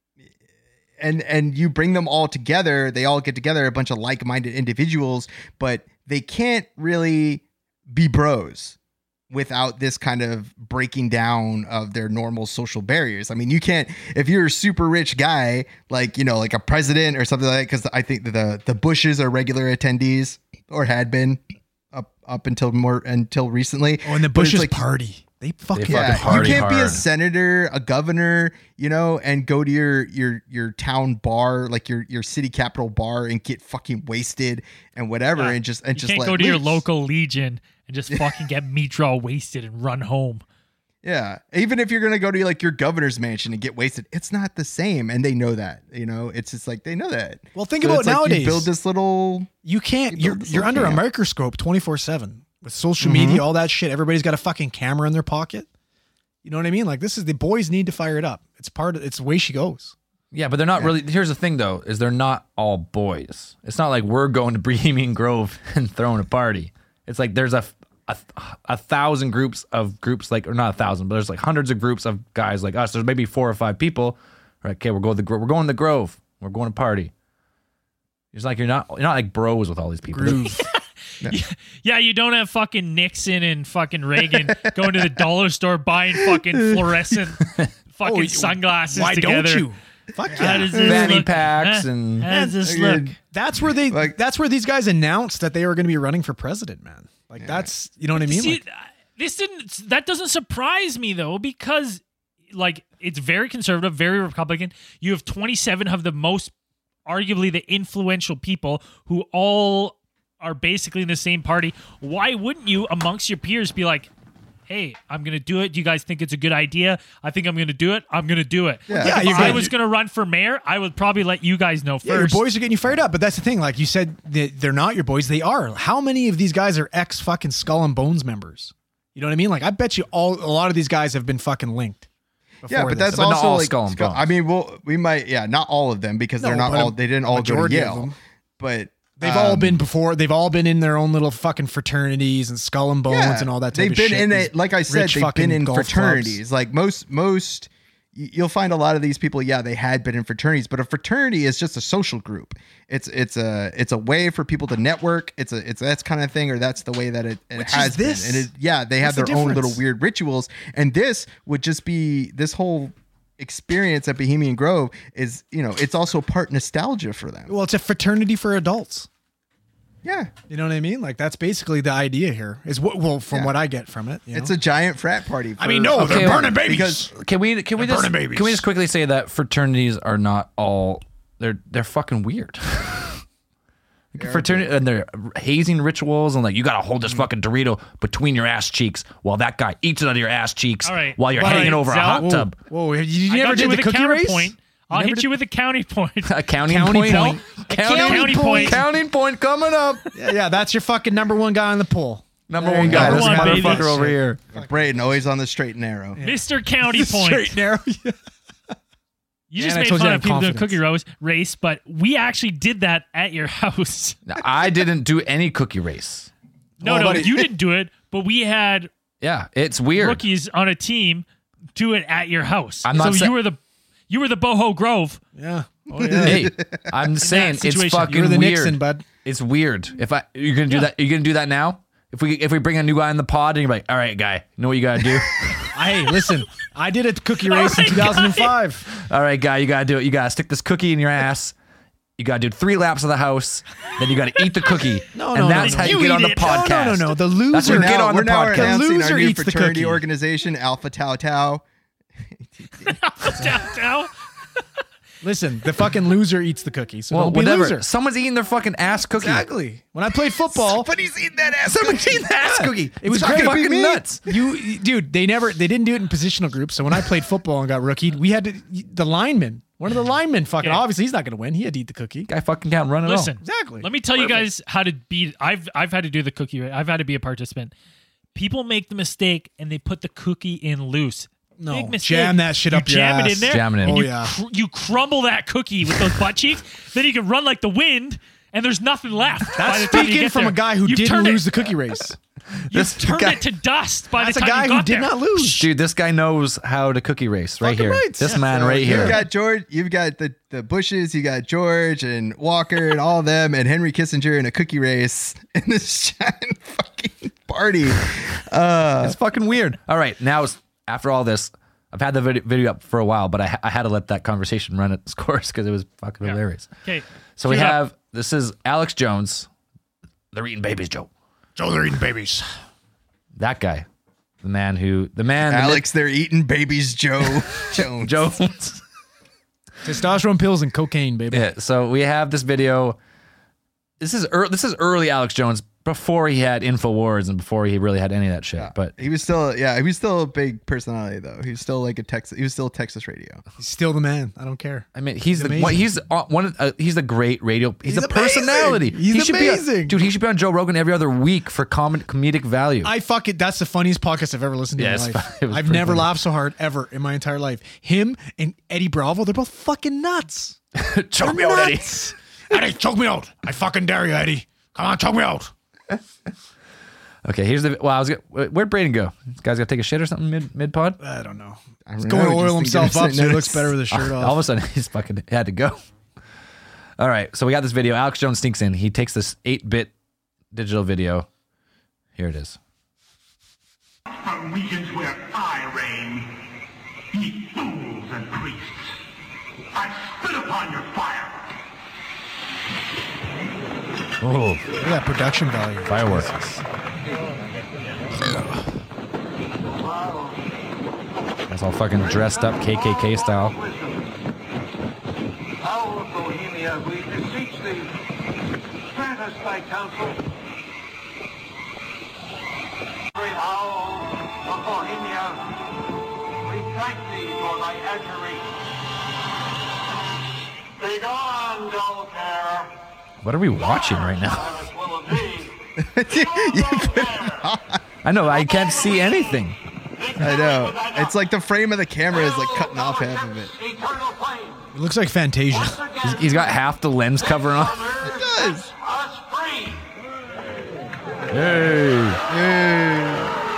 and you bring them all together. They all get together, a bunch of like-minded individuals, but they can't really be bros without this kind of breaking down of their normal social barriers. I mean, you can't, if you're a super rich guy, like, you know, like a president or something like that, because I think the Bushes are regular attendees or had been up until recently. Oh, and the But it's Bush's like- party. They fucking fucking Yeah, party you can't be a hard. senator, a governor, you know, and go to your town bar, like your city capital bar, and get fucking wasted and whatever, Yeah. and just You can't let go to your loose. local Legion and just fucking get meat draw wasted and run home. Yeah, even if you're gonna go to like your governor's mansion and get wasted, it's not the same, and they know that. You know, it's just like they know that. Well, think So about it's like nowadays. You build this little. You can't. You You're build this you're little under a camp. microscope 24/7 with social media, all that shit. Everybody's got a fucking camera in their pocket. You know what I mean? Like this is the boys need to fire it up. It's the way she goes. Yeah, but they're not really. Here's the thing, though, is they're not all boys. It's not like we're going to Bohemian Grove and throwing a party. It's like there's a 1,000 groups, like, or not 1,000, but there's like hundreds of groups of guys like us. There's maybe 4 or 5 people. Right? Okay, we're going to the Grove. We're going to party. It's like you're not like bros with all these people. Yeah, you don't have fucking Nixon and fucking Reagan going to the dollar store buying fucking fluorescent fucking sunglasses Why together. don't you? Fuck How yeah. does this Fanny look? packs Huh? and- How does this Again, look? That's where they. Like- that's where these guys announced that they were going to be running for president, man. Like that's you know what I mean. See, Like, that doesn't surprise me though, because like it's very conservative, very Republican. You have 27 of the most arguably the influential people who all are basically in the same party. Why wouldn't you amongst your peers be like, hey, I'm going to do it. Do you guys think it's a good idea? I think I'm going to do it. I'm going to do it. Yeah. Yeah, If you're I good. was going to run for mayor, I would probably let you guys know Yeah, your first. boys are getting you fired up, but that's the thing. Like you said, they're not your boys. They are. How many of these guys are ex fucking Skull and Bones members? You know what I mean? Like I bet you a lot of these guys have been fucking linked. Yeah, before but this. that's But not also all like Skull and Bones. I mean, we might, not all of them because they're No, not but all. They didn't all go to majority of Yale, them. but They've all been before. They've all been in their own little fucking fraternities and Skull and Bones and all that. Type They've of been shit. in These it. Like I said, rich they've fucking been in golf fraternities. clubs. Like most, you'll find a lot of these people. Yeah, they had been in fraternities, but a fraternity is just a social group. It's a way for people to network. It's that kind of thing, or that's the way that it Which has is this. been. And they have What's their the own little difference? weird rituals, and this would just be this whole experience at Bohemian Grove is it's also part nostalgia for them. Well, it's a fraternity for adults. Yeah. You know what I mean? Like that's basically the idea here. Is from what I get from it. You It's know? a giant frat party. I mean, no, Okay, they're burning well, babies. because Can we just burning babies. can we just quickly say that fraternities are not all they're fucking weird. Fraternity and their hazing rituals and like you gotta hold this fucking Dorito between your ass cheeks while that guy eats it out of your ass cheeks All right. while you're All hanging right, over a Zell. hot tub. Whoa, you I never got did you the with a cookie race? counterpoint. I'll hit you with a county point. A counting County point. point. Counting point. Counting point coming up. Yeah, that's your fucking number one guy on the poll. Number There one you go. guy. Number This one, baby. motherfucker over here. Braden always on the straight and narrow. Mr. County Point. Straight narrow. You And just I made told you fun I of had people doing confidence. cookie race, but we actually did that at your house. Now, I didn't do any cookie race. No, Oh, buddy. you didn't do it, but we had Yeah, it's weird. rookies on a team do it at your house. I'm not so sa- you were the Boho Grove. Yeah. Oh yeah. Hey, I'm saying it's situation. fucking You're the weird. Nixon, bud. It's weird. If you're gonna do that, you're gonna do that now. If we bring a new guy in the pod and you're like, all right, guy, you know what you gotta do? Hey, listen, I did a cookie race in right, 2005. All right, guy, you gotta do it. You gotta stick this cookie in your ass. You gotta do 3 laps of the house. Then you gotta eat the cookie. No, and no, that's no, how no. you You get on eat the it. podcast. No. The That's loser. what get on the now podcast. announcing loser our new eats the fraternity cookie. organization, Alpha Tau Tau. Downtown. Listen, the fucking loser eats the cookie. So Well, don't be whatever. loser. Someone's eating their fucking ass cookie. Exactly. When I played football, But he's eating that ass. Someone's eating the ass cookie. it was It's great. fucking nuts. Dude, they didn't do it in positional groups. So when I played football and got rookied, we had the lineman. One of the linemen, fucking Yeah. obviously he's not going to win. He had to eat the cookie. Guy fucking can't run at Listen, all. Exactly. let me tell you guys how to beat. I've had to do the cookie race. I've had to be a participant. People make the mistake and they put the cookie in loose. No, Big mistake. jam that shit You up your jam it ass. in there. Jam it in. And Oh, you, yeah. you crumble that cookie with those butt cheeks. Then you can run like the wind, and there's nothing left. by That's the time you speaking get from there. a guy who You've didn't turned lose it, the cookie race. You've turned guy- it to dust by That's the a time guy you who got did there. not lose. Dude, this guy knows how to cookie race right Fucking here. right. This Yeah. man right You've here. got George. You've got the Bushes. You got George and Walker and all of them and Henry Kissinger in a cookie race in this giant fucking party. It's fucking weird. All right, now after all this, I've had the video up for a while, but I had to let that conversation run its course because it was fucking hilarious. Okay. So we Cue up. have, this is Alex Jones. They're eating babies, Joe. Joe, they're eating babies. That guy. The man, Alex, they're eating babies. Joe Jones. Jones. Testosterone pills and cocaine, baby. Yeah, so we have this video. This is early Alex Jones before he had InfoWars and before he really had any of that shit. But He was still a big personality though. He was still like he was still Texas radio. He's still the man. I don't care. I mean, he's amazing. he's a great radio. He's a amazing. personality. He's He should be amazing. dude, he should be on Joe Rogan every other week for comedic value. That's the funniest podcast I've ever listened to Yeah, in my it's life. fu- it was I've pretty never funny. laughed so hard ever in my entire life. Him and Eddie Bravo, they're both fucking nuts. Choke me They're out, Eddie. nuts. Eddie, choke me out. I fucking dare you, Eddie. Come on, choke me out. Okay, here's the. Well, where'd Braden go? This guy's got to take a shit or something mid pod. I don't know. I He's don't going know, to oil just didn't himself give up us so he a looks notice. better with his shirt All of off. a sudden, he's fucking had to go. All right, so we got this video. Alex Jones sneaks in. He takes this 8-bit digital video. Here it is. From regions where I reign, ye fools and priests, I spit upon your fire. Oh, Look at that production value. fireworks. That's all fucking dressed up KKK style. Owl of Bohemia, we beseech thee, grant us thy counsel. Great owl of Bohemia, we thank thee for thy entry. Begone, dull care. What are we watching right now? Silence will of thee. You put it on. I know. I can't see anything. I know. It's like the frame of the camera is like cutting off half of it. Eternal flame. It looks like Fantasia. He's got half the lens cover on. It does. Us free. Hey.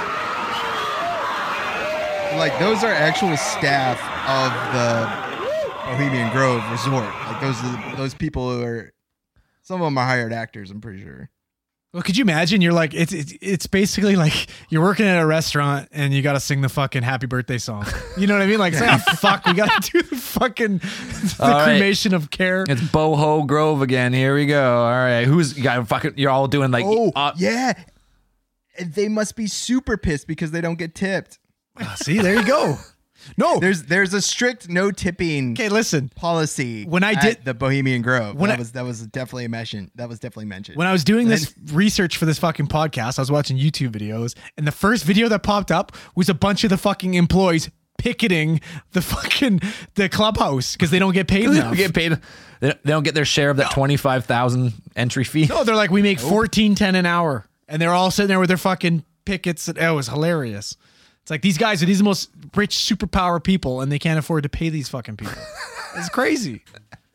Like those are actual staff of the Bohemian Grove Resort. Like those people who are. Some of them are hired actors. I'm pretty sure. Well, could you imagine? You're like, it's basically like you're working at a restaurant and you got to sing the fucking happy birthday song. You know what I mean? Like, fuck, we got to do the fucking cremation of care. It's Boho Grove again. Here we go. All right. Who's you got fucking? You're all doing like. Yeah. They must be super pissed because they don't get tipped. See, there you go. No, There's a strict no tipping okay, listen. policy When I at did- the Bohemian Grove. When That I- was definitely mentioned. When I was doing this research for this fucking podcast, I was watching YouTube videos, and the first video that popped up was a bunch of the fucking employees picketing the clubhouse because they don't get paid They enough. don't get paid. They don't get their share of that 25,000 entry fee. No, they're like, we make $14.10 an hour, and they're all sitting there with their fucking pickets. It was hilarious. It's like these guys are the most rich superpower people, and they can't afford to pay these fucking people. It's crazy.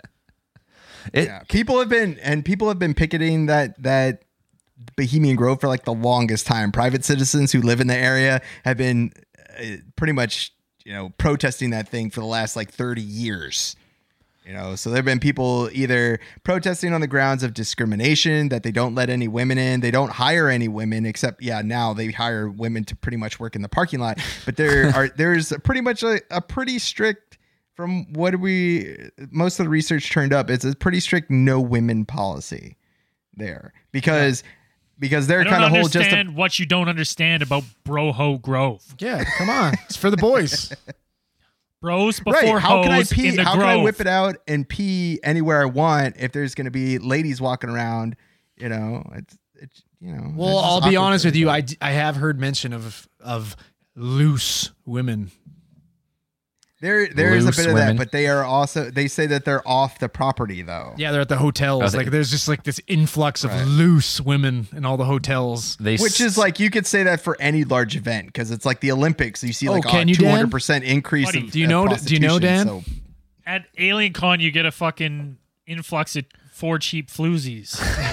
people have been picketing that Bohemian Grove for like the longest time. Private citizens who live in the area have been pretty much protesting that thing for the last like 30 years. So there have been people either protesting on the grounds of discrimination, that they don't let any women in, they don't hire any women, except now they hire women to pretty much work in the parking lot. But there's pretty much a pretty strict, from what most of the research turned up, it's a pretty strict no women policy there because they're I don't kind of whole understand what you don't understand about Broho Grove. Yeah, come on. It's for the boys. Bros before right. How can I hoes pee? in the How Grove. can I whip it out and pee anywhere I want if there's going to be ladies walking around? It's Well, I'll be honest with you. I have heard mention of loose women. There is a Loose bit of women. that, but they say that they're off the property though. Yeah, they're at the hotels. they- Like, there's just like this influx of loose women in all the hotels. Which is like you could say that for any large event because it's like the Olympics. You see like can you, 200% increase. Buddy, Of, do you know, prostitution, Dan? So At Alien Con, you get a fucking influx of 4 cheap floozies.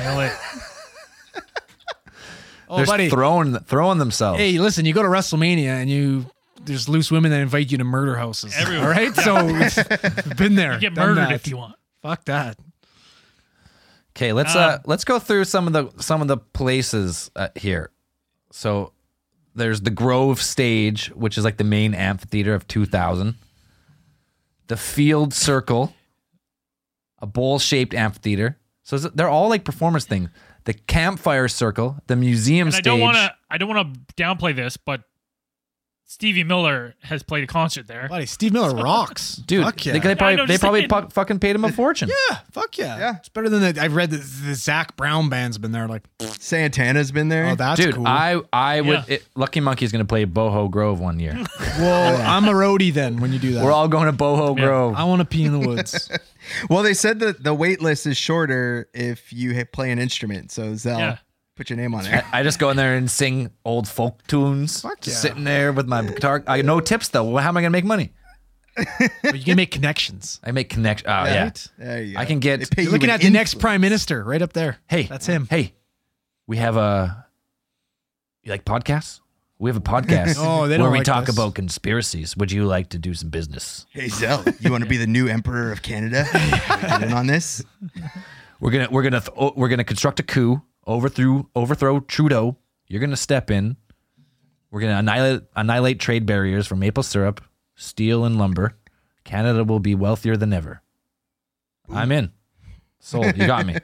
Oh, They're buddy. throwing themselves. Hey, listen, you go to WrestleMania and there's loose women that invite you to murder houses. Everywhere. All right? So, been there. You get done murdered that. if you want. Fuck that. Okay, let's go through some of the places here. So there's the Grove stage, which is like the main amphitheater of 2,000. The Field Circle, a bowl-shaped amphitheater. So they're all like performance things. The Campfire Circle, the museum And I stage. don't want to downplay this, but Stevie Miller has played a concert there. Buddy, Steve Miller rocks. Dude, Fuck yeah. they I know, probably just saying. fucking paid him a fortune. Yeah, fuck yeah. Yeah. It's better than I've read the Zach Brown band's been there. Like, Santana's been there. oh, that's Dude, cool. I would. Yeah. Lucky Monkey's gonna play Boho Grove one year. Well, I'm a roadie then when you do that. We're all going to Boho Grove. I want to pee in the woods. Well, they said that the wait list is shorter if you play an instrument. So Zell, Yeah. put your name on there. I just go in there and sing old folk tunes. Fuck yeah. Sitting there with my guitar. I no tips though. Well, how am I gonna make money? But you can make connections. I make connection. Oh yeah. Right? There you go. I can get- They pay You're you looking an at the next influence. prime minister right up there. Hey, That's him. Hey, we have you like podcasts? We have a podcast. Oh, they don't where we like talk this. about conspiracies. Would you like to do some business? Hey Zell, you want to be the new emperor of Canada? Get in on this? We're gonna construct a coup, overthrow Trudeau. You're gonna step in. We're gonna annihilate trade barriers for maple syrup, steel, and lumber. Canada will be wealthier than ever. I'm in. Sold. You got me.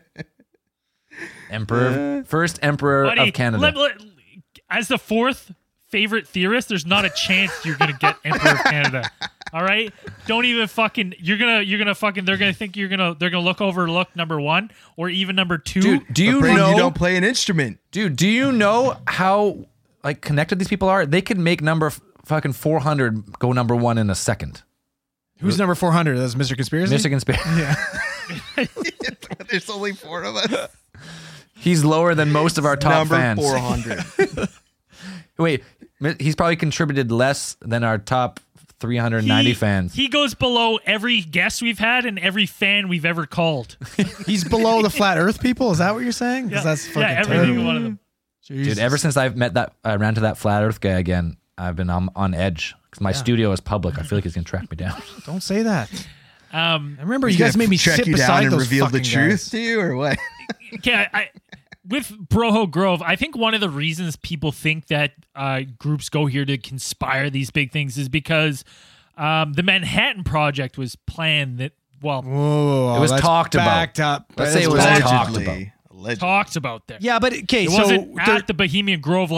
First emperor Buddy, of Canada. as the 4th favorite theorist, there's not a chance you're gonna get Emperor of Canada. All right, don't even fucking. You're gonna fucking. They're gonna think they're gonna look number 1 or even number 2. Dude, do you Brandon, know? you don't play an instrument. Dude, do you know how like connected these people are, they could make fucking 400 go number one in a second. Who's number 400? That's Mr. Conspiracy? Mr. Conspiracy. Yeah. There's only 4 of us. He's lower than most of our top Number fans. 400. Wait, he's probably contributed less than our top 390 fans. He goes below every guest we've had and every fan we've ever called. He's below the flat Earth people. Is that what you're saying? Because that's fucking every terrible. single one of them. Dude, ever since I ran to that flat Earth guy again, I've been on edge because my studio is public. I feel like he's gonna track me down. Don't say that. I remember you He's guys gonna made me track sit you down beside and those reveal the fucking truth guys. to you, or what? Okay, with Broho Grove, I think one of the reasons people think that groups go here to conspire these big things is because the Manhattan Project was planned that, well, Whoa, It was that's talked about. backed up. Let's say it That's was backed talked up. about. Allegedly. talked about there. Yeah, but okay, It so wasn't there- at the Bohemian Grove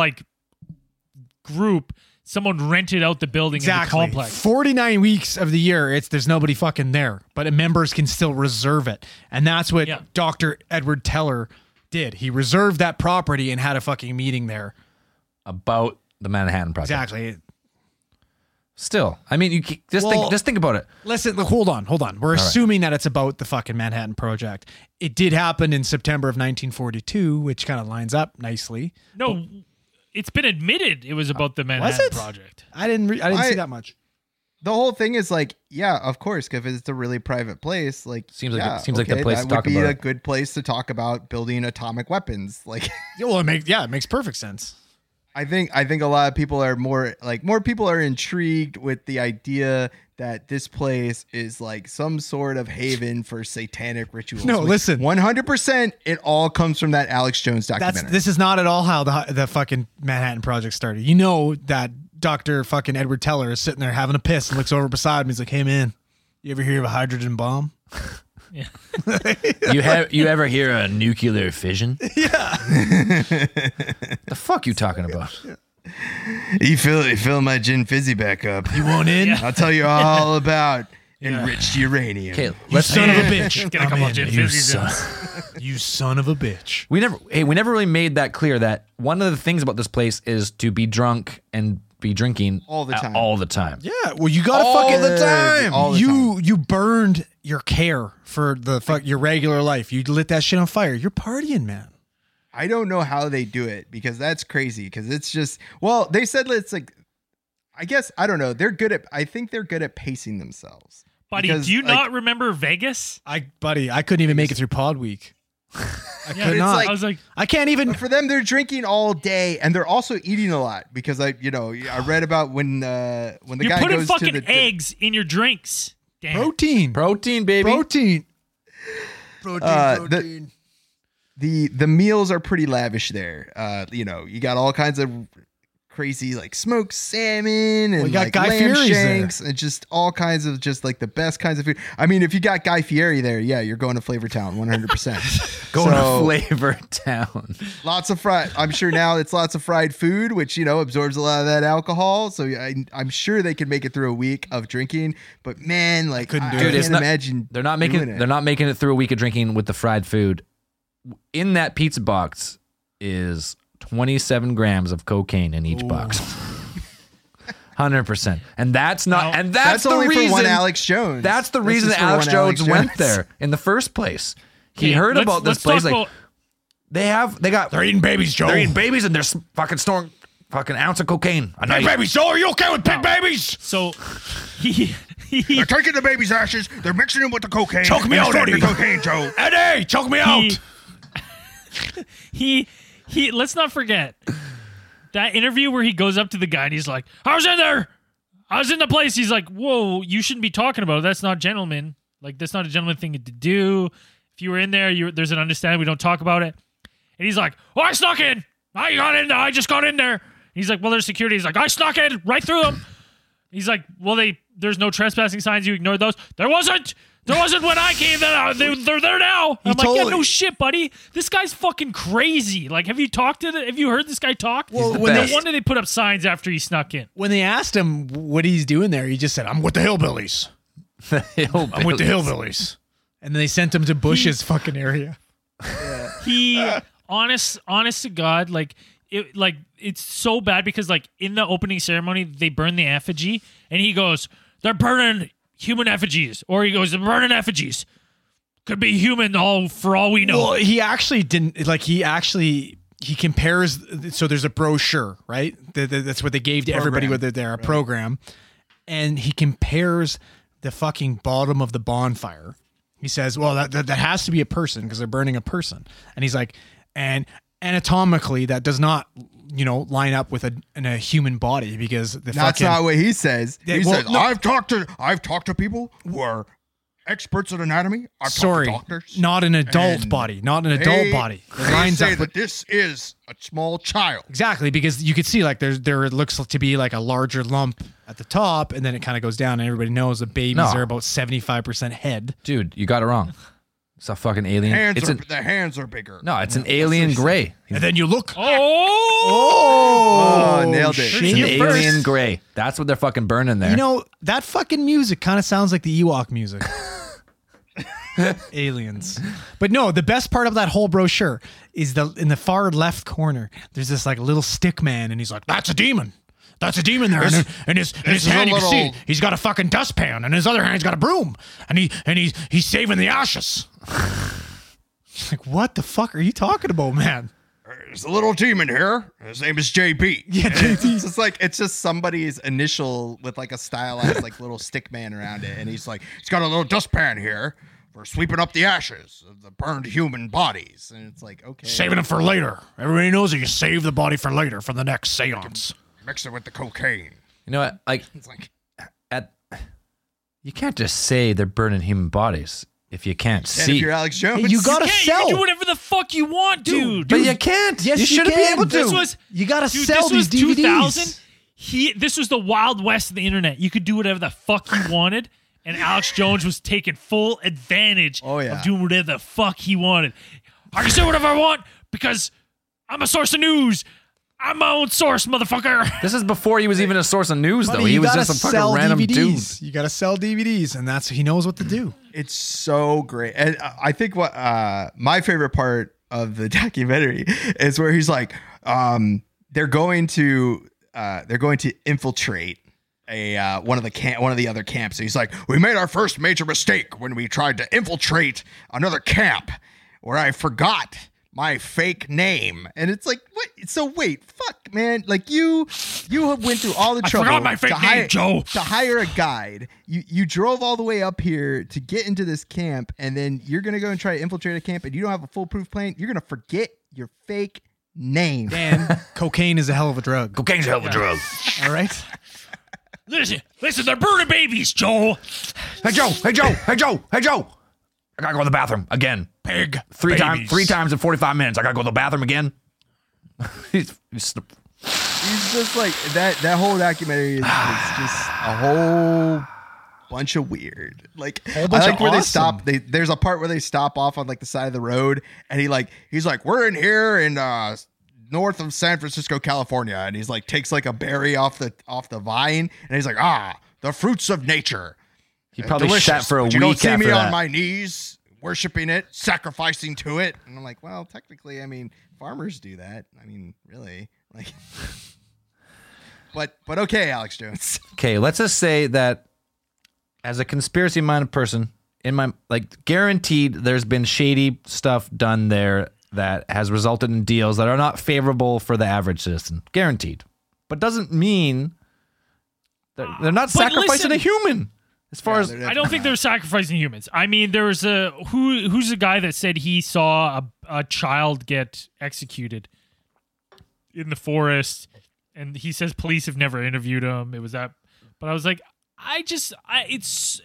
group. Someone rented out the building in the exactly complex. 49 weeks of the year, there's nobody fucking there, but members can still reserve it, and that's what Yeah. Dr. Edward Teller did. He reserved that property and had a fucking meeting there. About the Manhattan Project. Exactly. Still, I mean, just think about it. Listen, hold on. We're assuming that it's about the fucking Manhattan Project. It did happen in September of 1942, which kind of lines up nicely. No, it's been admitted it was about the Manhattan it? Project. I didn't see that much. The whole thing is like, yeah, of course, because it's a really private place. Like, Seems like yeah, the place to that talk would be about a it. good place to talk about building atomic weapons. Like, Yeah, well, it makes perfect sense. I think a lot of people are more people are intrigued with the idea that this place is like some sort of haven for satanic rituals. No, listen. 100%, it all comes from that Alex Jones documentary. This is not at all how the fucking Manhattan Project started. You know that Dr. fucking Edward Teller is sitting there having a piss and looks over beside him. He's like, "Hey man, you ever hear of a hydrogen bomb?" Yeah. You ever hear a nuclear fission? Yeah. The fuck you talking about? You fill my gin fizzy back up. You want in? Yeah. I'll tell you all about enriched uranium. Okay, You son of a bitch. Get a couple of gin you fizzies in. son. You son of a bitch. we never really made that clear that one of the things about this place is to be drunk and be drinking All the time. All the time. Yeah, well, you gotta All fucking the time. All the you burned your care for your regular life. You lit that shit on fire. You're partying, man. I don't know how they do it because that's crazy. Because it's just, well, they said it's like, I guess, I don't know. I think they're good at pacing themselves. Buddy, Because, do you like, not remember Vegas? I couldn't even make it through Pod Week. I Yeah, could it's not. I was like, I can't even. For them, they're drinking all day and they're also eating a lot because I read about when the you're guy putting goes fucking to the eggs in your drinks. Damn. Protein. Protein, baby. Protein. the meals are pretty lavish there. You got all kinds of crazy like smoked salmon and you got like Guy lamb Fieri's shanks and just all kinds of just like the best kinds of food. I mean, if you got Guy Fieri there, yeah, you're going to Flavor Town 100%. Going So, to Flavor Town. lots of fried. I'm sure now it's lots of fried food, which absorbs a lot of that alcohol. So I'm sure they could make it through a week of drinking. But man, like couldn't do I it. can't It's not- imagine They're not doing making it through a week of drinking with the fried food. In that pizza box is 27 grams of cocaine in each box. 100%. And that's not, No. and that's the only reason. for one Alex Jones. That's the That's reason just that for Alex one Jones Alex went Jones. there in the first place. He Okay, heard let's- about this let's place. talk Like about- they got They're eating babies, Joe. they're eating babies and they're fucking storing fucking ounce of cocaine a night. babies, Joe. Are you okay with pig babies? So he They're taking the baby's ashes, they're mixing them with the cocaine. Choke me and out, starting the Eddie. cocaine, Joe. Eddie, choke me out. he let's not forget that interview where he goes up to the guy and he's like, I was in there. I was in the place. He's like, whoa, you shouldn't be talking about it. That's not gentleman. Like, that's not a gentleman thing to do. If you were in there, there's an understanding. We don't talk about it. And he's like, oh, I snuck in. I got in there. I just got in there. He's like, well, there's security. He's like, I snuck in right through them. He's like, well, there's no trespassing signs. You ignored those. There wasn't when I came there. They're there now. I'm like, yeah, no shit, buddy. This guy's fucking crazy. Like, have you heard this guy talk? Well, the when best. they, No wonder they put up signs after he snuck in. when they asked him what he's doing there, he just said, "I'm with the hillbillies. I'm with the hillbillies." And then they sent him to Bush's fucking area. He, honest to God, like, it's so bad because like in the opening ceremony they burn the effigy and he goes, they're burning human effigies, or he goes, they're burning effigies. Could be human for all we know. Well, he actually didn't like. He compares. So there's a brochure, right? That's what they gave to everybody when they're there, a program, and he compares the fucking bottom of the bonfire. He says, "Well, that has to be a person because they're burning a person," and he's like, and anatomically that does not, line up with a human body because that's not what he says. He says, no. I've talked to people who are experts in anatomy. I've talked to doctors. Not an adult and body. Not an adult body. It lines say up that this is a small child. Exactly, because you could see like there looks to be like a larger lump at the top, and then it kind of goes down, and everybody knows the babies are about 75% head. Dude, you got it wrong. It's a fucking alien. The hands are bigger. No, it's an alien gray. And then you look. Oh, nailed it. It's an alien gray. That's what they're fucking burning there. That fucking music kind of sounds like the Ewok music. Aliens. But no, the best part of that whole brochure is in the far left corner, there's this like little stick man, and he's like, that's a demon. That's a demon there. And his hand, you can see, he's got a fucking dustpan, and his other hand, he's got a broom. And he's saving the ashes. Like, what the fuck are you talking about, man? There's a little demon here. His name is JB. Yeah, JB. It's just somebody's initial with like a stylized like little stick man around it, and he's got a little dustpan here for sweeping up the ashes of the burned human bodies. And it's like, okay, saving them for later. Everybody knows that you save the body for later for the next seance. Mix it with the cocaine. You know what? Like, It's like, you can't just say they're burning human bodies if you can't and see. if you're Alex Jones, You gotta You sell. can do whatever the fuck you want, dude. But you can't. Yes, you shouldn't be can. able to. This was You gotta dude, sell this was these DVDs. 2000. This was the Wild West of the internet. You could do whatever the fuck you wanted, and Alex Jones was taking full advantage of doing whatever the fuck he wanted. I can say whatever I want because I'm a source of news. I'm my own source, motherfucker. This is before he was even a source of news, though. Buddy, He you was gotta just a fucking sell random DVDs. dude. You gotta sell DVDs, and he knows what to do. it's so great. And I think what my favorite part of the documentary is where he's like, they're going to infiltrate one of the other camps. And he's like, we made our first major mistake when we tried to infiltrate another camp where I forgot my fake name. And it's like, what? So wait, fuck, man. Like you went through all the trouble. forgot my fake name, Joe. To hire a guide. You drove all the way up here to get into this camp, and then you're gonna go and try to infiltrate a camp, and you don't have a foolproof plan. You're gonna forget your fake name. And cocaine is a hell of a drug. Cocaine's a hell of a drug. All right. Listen, they're burning babies, Joe. Hey, Joe. I gotta go to the bathroom again. Pig. Three babies. times in 45 minutes. I gotta go to the bathroom again. He's just like that whole documentary is just a whole bunch of weird. Like I bunch like of where they awesome. stop. There's a part where they stop off on like the side of the road, and he's like, we're in here in north of San Francisco, California, and he's like takes like a berry off the vine, and he's like, the fruits of nature. He probably Delicious. sat for a But week you don't see after me that. on my knees worshiping it, sacrificing to it. And I'm like, well, technically, I mean, farmers do that. I mean, really, like, but okay, Alex Jones. Okay, let's just say that as a conspiracy-minded person, guaranteed there's been shady stuff done there that has resulted in deals that are not favorable for the average citizen. Guaranteed. But doesn't mean they're not sacrificing a human. As far as I don't think they're sacrificing humans. I mean, there was who's the guy that said he saw a child get executed in the forest, and he says police have never interviewed him. It was that, but I was like, it's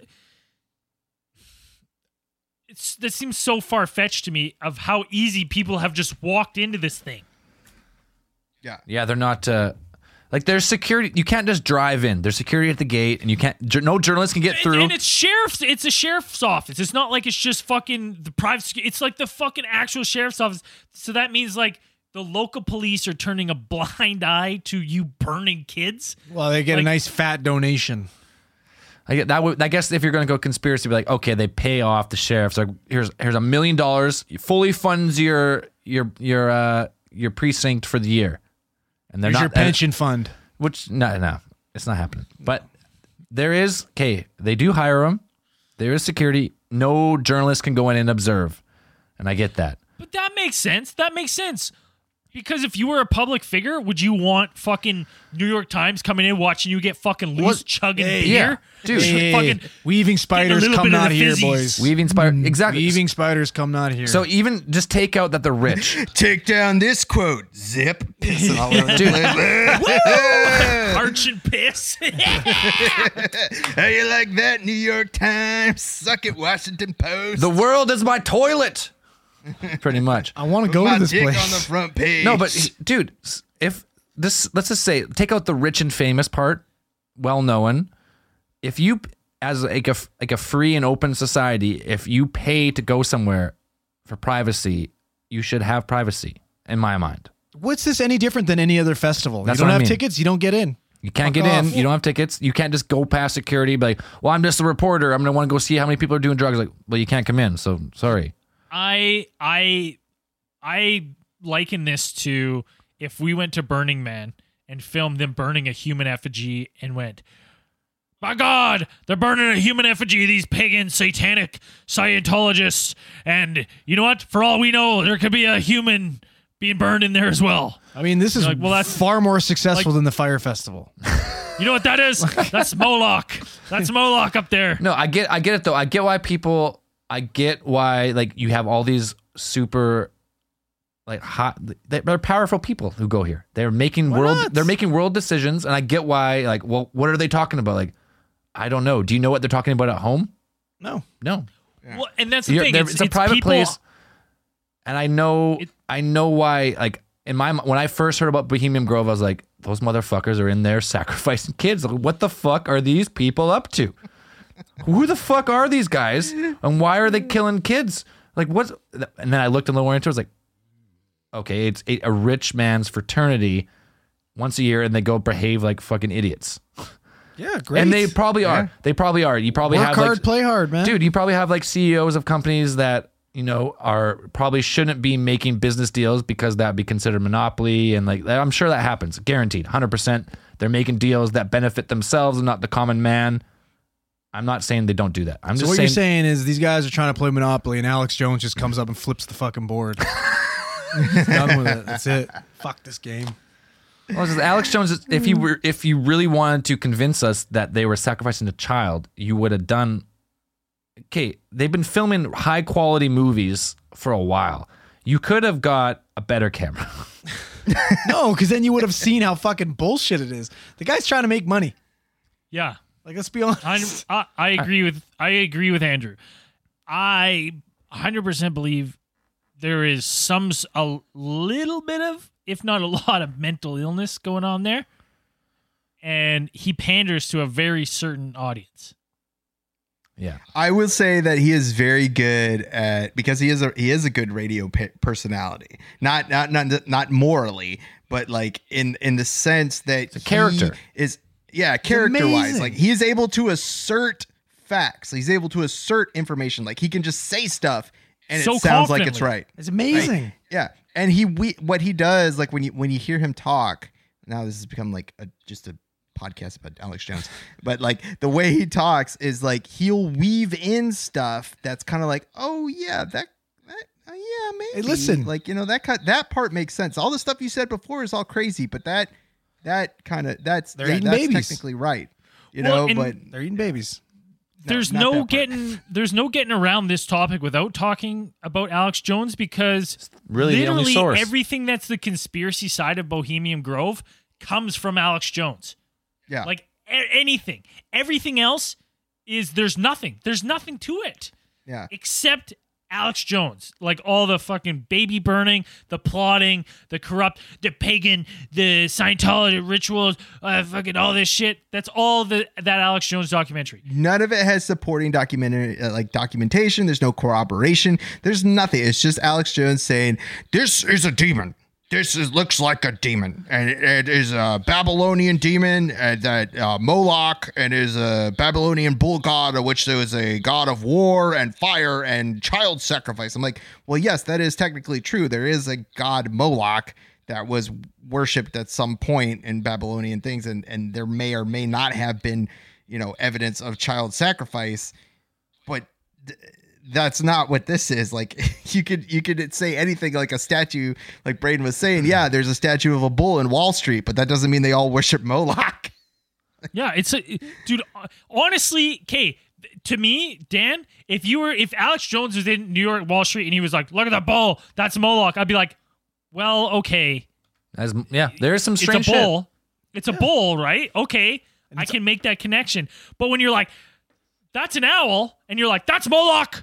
that seems so far fetched to me of how easy people have just walked into this thing. yeah, they're not. There's security. You can't just drive in. There's security at the gate, and you can't. No journalist can get through. And it's a sheriff's office. It's not like it's just fucking the private. It's like the fucking actual sheriff's office. So that means like the local police are turning a blind eye to you burning kids. Well, they get a nice fat donation. I guess if you're going to go conspiracy, be like, okay, they pay off the sheriffs. Like, here's $1 million. It fully funds your precinct for the year. and they're Here's not your pension fund. Which no, it's not happening. But there is they do hire them. There is security. No journalist can go in and observe, and I get that. But that makes sense. That makes sense. Because if you were a public figure, would you want fucking New York Times coming in watching you get fucking loose chugging beer? yeah, dude. Fucking Weaving spiders little come bit of not the here, fizzies. boys. Weaving spider, exactly. Weaving spiders come not here. So even just take out that they're rich. Take down this quote. Zip. Pissing all over the place. arch and piss. How you like that, New York Times? Suck it, Washington Post. The world is my toilet. Pretty much. I want to go My to this dick place. on the front page. No, but dude, if this, let's just say, take out the rich and famous part, well known. If you, as like a free and open society, if you pay to go somewhere for privacy, you should have privacy, in my mind. What's this any different than any other festival? That's you don't what I have mean. tickets, you don't get in. You can't Fuck get in. off. You don't have tickets. You can't just go past security. Be like, well, I'm just a reporter. I'm gonna want to go see how many people are doing drugs. Like, well, you can't come in. So sorry. I liken this to if we went to Burning Man and filmed them burning a human effigy and went, my God, they're burning a human effigy, these pagan, satanic Scientologists. And you know what? For all we know, there could be a human being burned in there as well. I mean, this is Like, well, that's- far more successful than the Fire Festival. You know what that is? That's Moloch. That's Moloch up there. No, I get it though. I get why like you have all these super like hot, they're powerful people who go here. They're making world decisions, and I get why. Like, well, what are they talking about? Like, I don't know. Do you know what they're talking about at home? No. No. Well, and that's the thing. It's a private people, place, and I know why. Like when I first heard about Bohemian Grove, I was like, those motherfuckers are in there sacrificing kids. Like, what the fuck are these people up to? Who the fuck are these guys, and why are they killing kids? Like, what? And then I looked a little more into it. I was like, okay, it's a rich man's fraternity once a year, and they go behave like fucking idiots. Yeah, great. And they probably are. They probably are. You probably Work have hard, like, play hard, man. dude. You probably have like CEOs of companies that are probably shouldn't be making business deals because that'd be considered monopoly, and like I'm sure that happens, guaranteed, 100%. They're making deals that benefit themselves and not the common man. I'm not saying they don't do that. I'm So just what saying, you're saying is these guys are trying to play Monopoly, and Alex Jones just comes up and flips the fucking board. He's done with it. That's it. Fuck this game. well, it's just Alex Jones. If you really wanted to convince us that they were sacrificing a child, you would have done. Okay, they've been filming high quality movies for a while. You could have got a better camera. No, because then you would have seen how fucking bullshit it is. The guy's trying to make money. Yeah. Like, let's be honest. I agree with Andrew. I 100% believe there is a little bit of, if not a lot of, mental illness going on there, and he panders to a very certain audience. Yeah. I will say that he is very good at, because he is a good radio personality. Not morally, but like in the sense that a character. Character wise, amazing. like he is able to assert facts. He's able to assert information. Like he can just say stuff and So it sounds like it's confidently. right. It's amazing. Yeah, and what he does, like when you hear him talk. Now this has become like just a podcast about Alex Jones, but like the way he talks is like he'll weave in stuff that's kind of like, oh yeah, yeah, maybe. Hey, listen. like that part makes sense. All the stuff you said before is all crazy, but that's eating that's babies. technically right. Well, and But They're eating babies. There's not no that part. getting around this topic without talking about Alex Jones, because Really the only literally source. everything that's the conspiracy side of Bohemian Grove comes from Alex Jones. yeah, Like anything. Everything else there's nothing. There's nothing to it yeah. except Alex Jones. Like all the fucking baby burning, the plotting, the corrupt, the pagan, the Scientology rituals, fucking all this shit. That's all that Alex Jones documentary. None of it has supporting documentation. There's no corroboration. There's nothing. It's just Alex Jones saying, "This is a demon. Looks like a demon, and it is a Babylonian demon that Moloch, and is a Babylonian bull god, of which there was a god of war and fire and child sacrifice." I'm like, well, yes, that is technically true. There is a god Moloch that was worshipped at some point in Babylonian things, and there may or may not have been, evidence of child sacrifice, but that's not what this is. Like you could say anything, like a statue, like Braden was saying. Yeah, there's a statue of a bull in Wall Street, but that doesn't mean they all worship Moloch. Yeah, dude. Honestly, okay. To me, Dan, if Alex Jones was in New York Wall Street and he was like, "Look at that bull, that's Moloch," I'd be like, "Well, okay." There's some strange It's a bull. shit. It's a bull, right? Okay, I can make that connection. But when you're like, "That's an owl," and you're like, "That's Moloch,"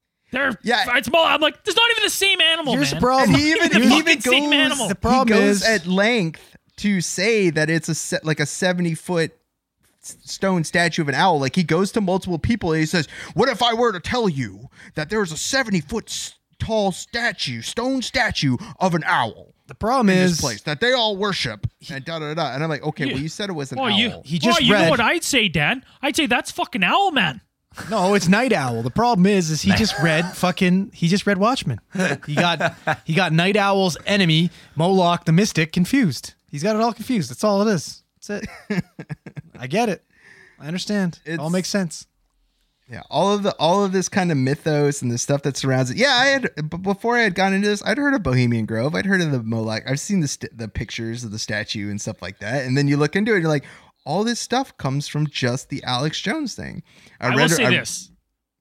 it's Moloch. I'm like, "There's not even the same animal." Here's man. the problem. And he even same animal. The problem he goes is at length to say that it's a 70-foot stone statue of an owl. Like he goes to multiple people and he says, "What if I were to tell you that there's a 70-foot tall stone statue of an owl?" the problem in is this place that they all worship and da da da. And I'm like, okay, well, you said it was an owl. He just you read. know what I'd say, Dan? I'd say that's fucking owl, man. No, it's Night Owl. The problem is he just read Watchmen. He got Night Owl's enemy, Moloch the Mystic, confused. He's got it all confused. That's all it is. That's it. I get it. I understand. It all makes sense. Yeah, all of this kind of mythos and the stuff that surrounds it. Yeah, before I had gone into this, I'd heard of Bohemian Grove. I'd heard of the Moloch. I've seen the pictures of the statue and stuff like that. And then you look into it, you're like, all this stuff comes from just the Alex Jones thing. I will say this: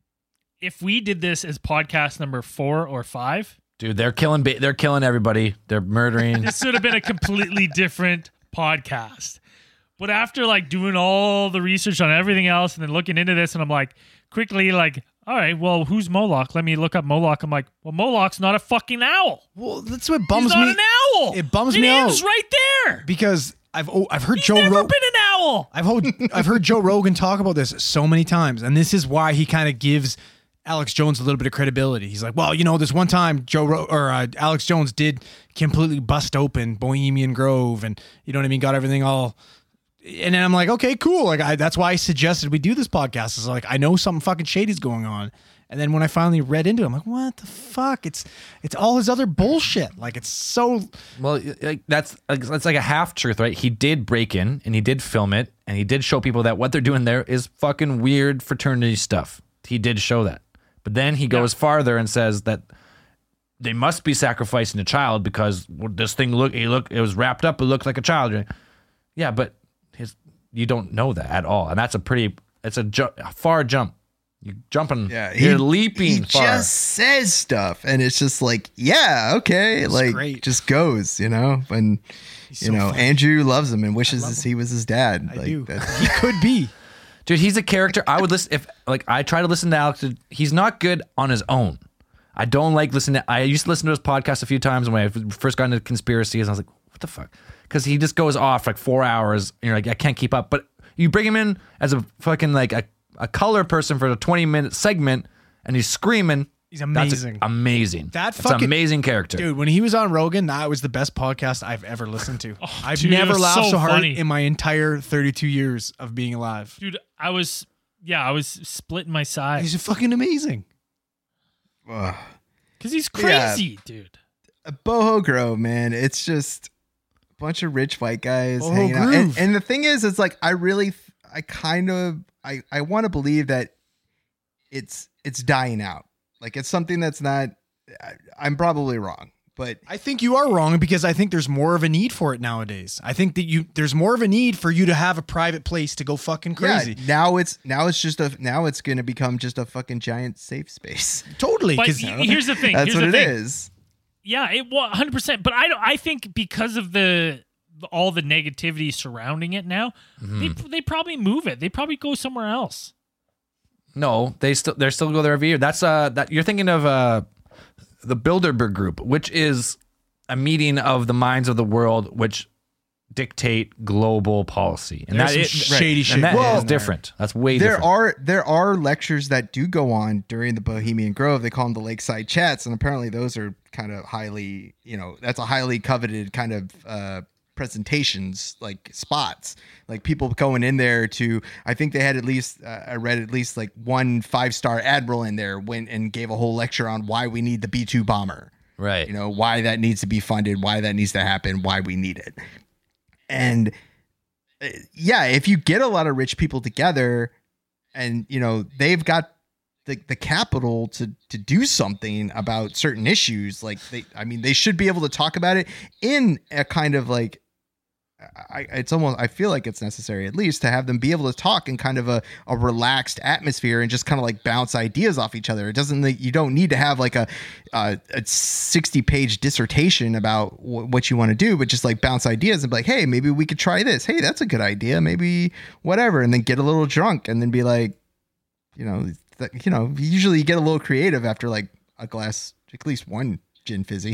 if we did this as podcast number 4 or 5, dude, they're killing everybody. They're murdering. This would have been a completely different podcast. But after like doing all the research on everything else and then looking into this, and I'm like, quickly like, all right, well, who's Moloch? Let me look up Moloch. I'm like, well, Moloch's not a fucking owl. Well, that's what bums He's me. not an owl. It bums The me out. name's right there. Because I've heard He's Joe never Rogan. been an owl. I've heard Joe Rogan talk about this so many times, and this is why he kind of gives Alex Jones a little bit of credibility. He's like, well, this one time Alex Jones did completely bust open Bohemian Grove, and you know what I mean, got everything all. And then I'm like, okay, cool. Like that's why I suggested we do this podcast. Is like I know something fucking shady's going on. And then when I finally read into it, I'm like, what the fuck? It's all his other bullshit. Like it's so. Well, that's like a half truth, right? He did break in and he did film it and he did show people that what they're doing there is fucking weird fraternity stuff. He did show that, but then he goes farther and says that they must be sacrificing a child because this thing it was wrapped up. It looked like a child. Yeah, but you don't know that at all, and that's a far jump. You're jumping. Yeah, you're leaping. He far. just says stuff, and it's just like, yeah, okay, it's like great. Just goes, And so funny. Andrew loves him and wishes he was his dad. I do. He could be, dude. He's a character. I would listen if I try to listen to Alex. He's not good on his own. I don't like listening. I used to listen to his podcast a few times when I first got into conspiracies. I was like, what the fuck? Because he just goes off like 4 hours, and you're like, I can't keep up. But you bring him in as a fucking like a color person for a 20-minute segment, and he's screaming. He's amazing. That's amazing. That's an amazing character. Dude, when he was on Rogan, that was the best podcast I've ever listened to. I've dude, never laughed so hard funny. in my entire 32 years of being alive. Dude, I was splitting my side. He's fucking amazing. Because he's crazy, dude. Boho Grove, man. It's just a bunch of rich white guys hanging out. And the thing is, it's like, I want to believe that it's dying out. Like it's something that's not, I'm probably wrong, but I think you are wrong because I think there's more of a need for it nowadays. I think that there's more of a need for you to have a private place to go fucking crazy. Yeah, now it's going to become just a fucking giant safe space. Totally. But here's the thing. That's what it is. Yeah, 100%. But I think because of all the negativity surrounding it now, they probably move it. They probably go somewhere else. No, they still go there every year. That's that you're thinking of the Bilderberg Group, which is a meeting of the minds of the world, which dictate global policy, and there's that is shady shit. And that is different. That's way different. There are lectures that do go on during the Bohemian Grove. They call them the Lakeside Chats, and apparently those are kind of highly, that's a highly coveted kind of presentations, like spots, like people going in there to, I think they had at least I read at least like one 5-star admiral in there went and gave a whole lecture on why we need the B-2 bomber. Right. You know, why that needs to be funded, why that needs to happen, why we need it. And yeah, if you get a lot of rich people together and, you know, they've got the capital to do something about certain issues, like they should be able to talk about it in a kind of like, I feel like it's necessary at least to have them be able to talk in kind of a relaxed atmosphere and just kind of like bounce ideas off each other. It doesn't, you don't need to have like a 60-page dissertation about what you want to do, but just like bounce ideas and be like, hey, maybe we could try this. Hey, that's a good idea. Maybe whatever. And then get a little drunk and then be like, usually you get a little creative after like a glass, at least one gin fizzy.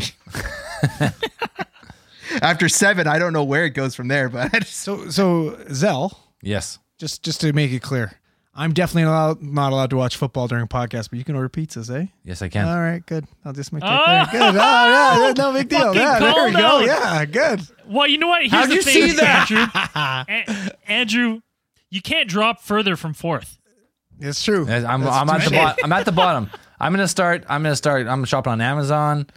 After 7, I don't know where it goes from there, but So Zell, Yes. just to make it clear, I'm definitely not allowed to watch football during podcasts, but you can order pizzas, eh? Yes, I can. All right, good. I'll just make that clear. Good. Oh, yeah, no big deal. Fucking Yeah, there we called go. out. Yeah, good. Well, you know what? Here's How'd the you thing, see that? Andrew. Andrew, you can't drop further from 4th. It's true. Yes, I'm at the bottom. I'm at the bottom. I'm shopping on Amazon.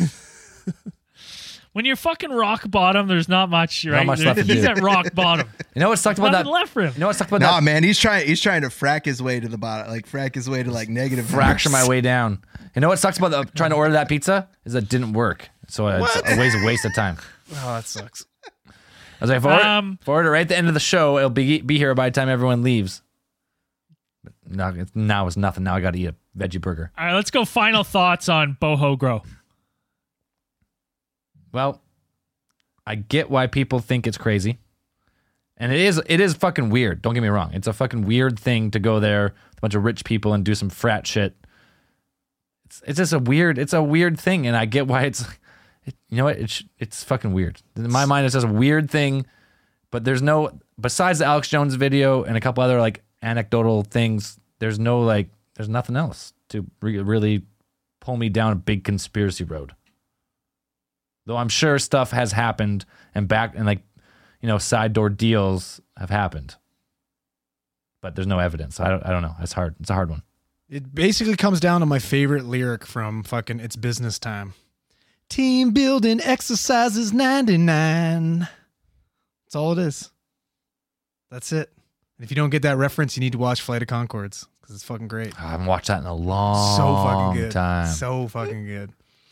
When you're fucking rock bottom, there's not much, right? much left to He's do. at rock bottom. You know what sucked about that? Nothing left for him. You know what sucked about nah, that? man, he's trying to frack his way to the bottom, like frack his way to like negative Fracture my numbers. way down. You know what sucks about trying to order that pizza is that it didn't work. So it's a waste of time. Oh, that sucks. I was like, if I order right at the end of the show, it'll be here by the time everyone leaves. But now it's nothing. Now I got to eat a veggie burger. All right, let's go. Final thoughts on Boho Grow. Well, I get why people think it's crazy. And it is fucking weird. Don't get me wrong. It's a fucking weird thing to go there with a bunch of rich people and do some frat shit. It's just a weird thing. And I get why you know what? It's fucking weird. In my mind, it's just a weird thing, but besides the Alex Jones video and a couple other like anecdotal things, there's nothing else to really pull me down a big conspiracy road. Though I'm sure stuff has happened and side door deals have happened, but there's no evidence. I don't know. It's hard. It's a hard one. It basically comes down to my favorite lyric from fucking It's Business Time. Team building exercises 99. That's all it is. That's it. And if you don't get that reference, you need to watch Flight of Conchords because it's fucking great. I haven't watched that in a long So fucking good. time. So fucking good.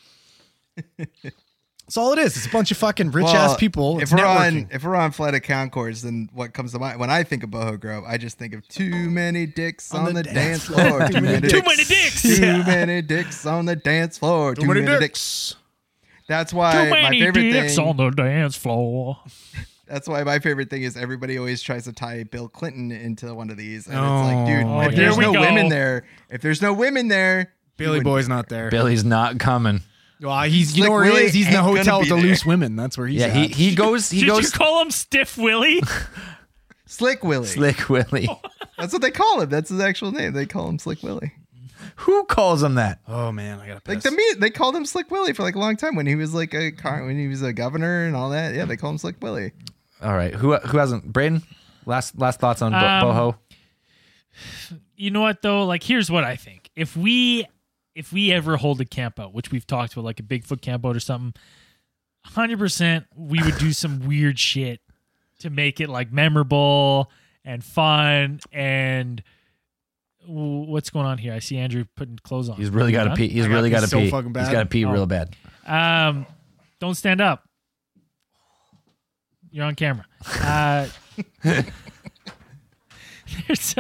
That's all it is. It's a bunch of fucking rich ass people. If It's we're networking. on Flight of Conchords, then what comes to mind when I think of Boho Grove? I just think of too many dicks on the dance floor. Too many Too many dicks. Too many dicks on the dance floor. Too many dicks. That's why Too my many favorite dicks thing. on the dance floor. That's why my favorite thing is everybody always tries to tie Bill Clinton into one of these, and Oh, it's like, dude, if here there's we no go. women there, Billy Boy's not there. Billy's not coming. Well, you Slick know where he Willie is? He's in the ain't gonna hotel with be the there. loose women. That's where he's Yeah, at. he goes. He Did goes. you call him Stiff Willie? Slick Willie. Slick Willie. That's what they call him. That's his actual name. They call him Slick Willie. Who calls him that? Oh man, I gotta piss. Like they called him Slick Willie for like a long time when he was like when he was a governor and all that. Yeah, they call him Slick Willie. All right. Who hasn't? Braden. Last thoughts on Boho. You know what though? Like, here's what I think. If we ever hold a camp out, which we've talked about, like a Bigfoot camp out or something, 100% we would do some weird shit to make it like memorable and fun. And what's going on here? I see Andrew putting clothes on. He's really got to pee. He's really got to so pee. fucking bad. He's got to pee Oh. real bad. Don't stand up. You're on camera. There's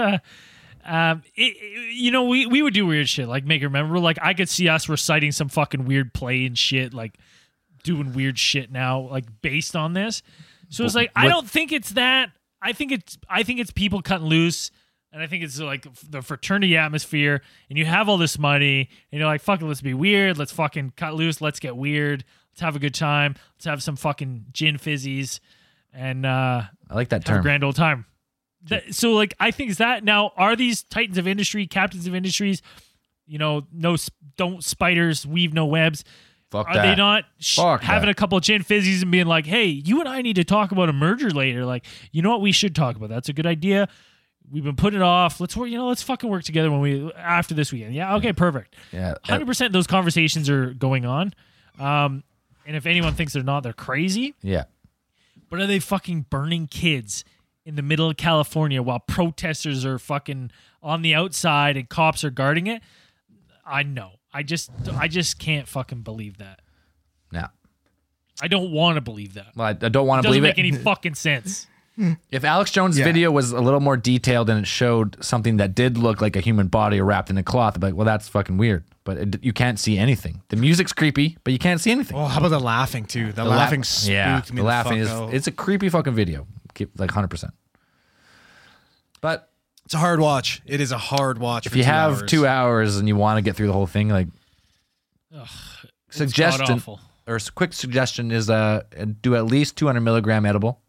we would do weird shit, like make it memorable. Like I could see us reciting some fucking weird play and shit, like doing weird shit now, like based on this. So it's like I don't think it's that. I think it's people cutting loose, and I think it's like the fraternity atmosphere. And you have all this money, and you're like, fuck it, let's be weird. Let's fucking cut loose. Let's get weird. Let's have a good time. Let's have some fucking gin fizzies, and I like that have a term. grand old time. So, like, I think is that now are these titans of industry, captains of industries? You know, don't spiders weave no webs. Fuck Are that. they not Fuck having that. a couple of gin fizzies and being like, "Hey, you and I need to talk about a merger later"? Like, you know what we should talk about? That's a good idea. We've been putting it off. Let's work. Let's fucking work together after this weekend. Yeah, okay, perfect. Yeah. 100%. Those conversations are going on. And if anyone thinks they're not, they're crazy. Yeah. But are they fucking burning kids in the middle of California while protesters are fucking on the outside and cops are guarding it? I know. I just can't fucking believe that. No. I don't want to believe that. Well, I don't want It to doesn't believe make it. any fucking sense. If Alex Jones' video was a little more detailed and it showed something that did look like a human body wrapped in a cloth, I'd be like, well, that's fucking weird. But you can't see anything. The music's creepy, but you can't see anything. Oh, how about the laughing too? The laughing spooked me. The laughing fuck out. it's a creepy fucking video. Like 100%. But It's a hard watch. It is a hard watch. if for you 2 have hours. 2 hours and you want to get through the whole thing, like suggestion god-awful. or quick suggestion is do at least 200 milligram edible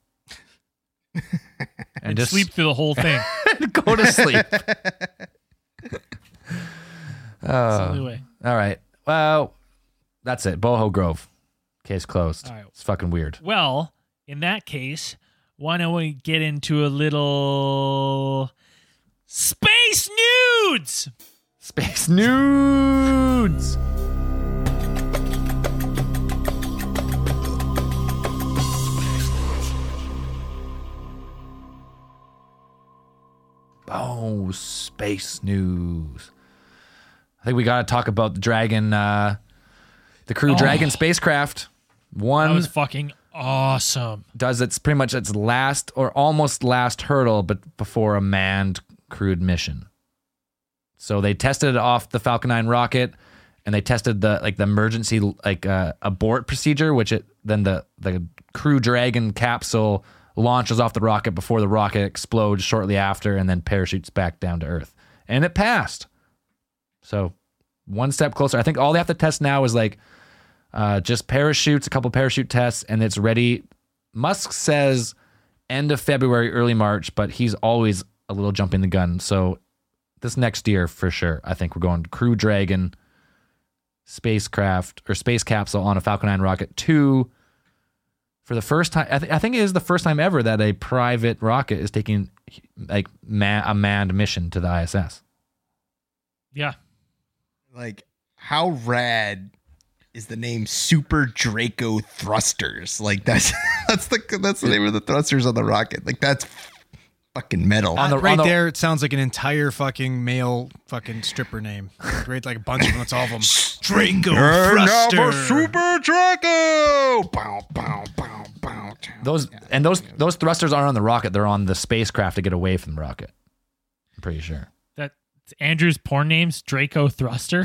and just Sleep through the whole thing. go to sleep. That's the only way. All right. Well, that's it. Boho Grove. Case closed. All right. It's fucking weird. Well, in that case, why don't we get into a little space nudes? Space nudes. Oh, space news. I think we got to talk about the Dragon, the Crew Dragon spacecraft. That One was fucking awesome. does its pretty much its last or almost last hurdle, but before a manned crewed mission. So they tested it off the Falcon 9 rocket, and they tested the emergency abort procedure, which then the Crew Dragon capsule launches off the rocket before the rocket explodes shortly after, and then parachutes back down to Earth, and it passed. So one step closer. I think all they have to test now is just parachutes, a couple parachute tests, and it's ready. Musk says end of February, early March, but he's always a little jumping the gun. So this next year for sure, I think we're going Crew Dragon spacecraft or space capsule on a Falcon 9 rocket 2 for the first time. I think it is the first time ever that a private rocket is taking a manned mission to the ISS. Yeah. Like, how rad is the name Super Draco Thrusters? Like, that's the name of the thrusters on the rocket. Like, that's fucking metal. There, it sounds like an entire fucking male fucking stripper name. Right, like a bunch of them. It's all of them. Draco Thruster. Super Draco. Bow, bow, bow, bow. Those thrusters aren't on the rocket; they're on the spacecraft to get away from the rocket. I'm pretty sure. That's Andrew's porn name's Draco Thruster.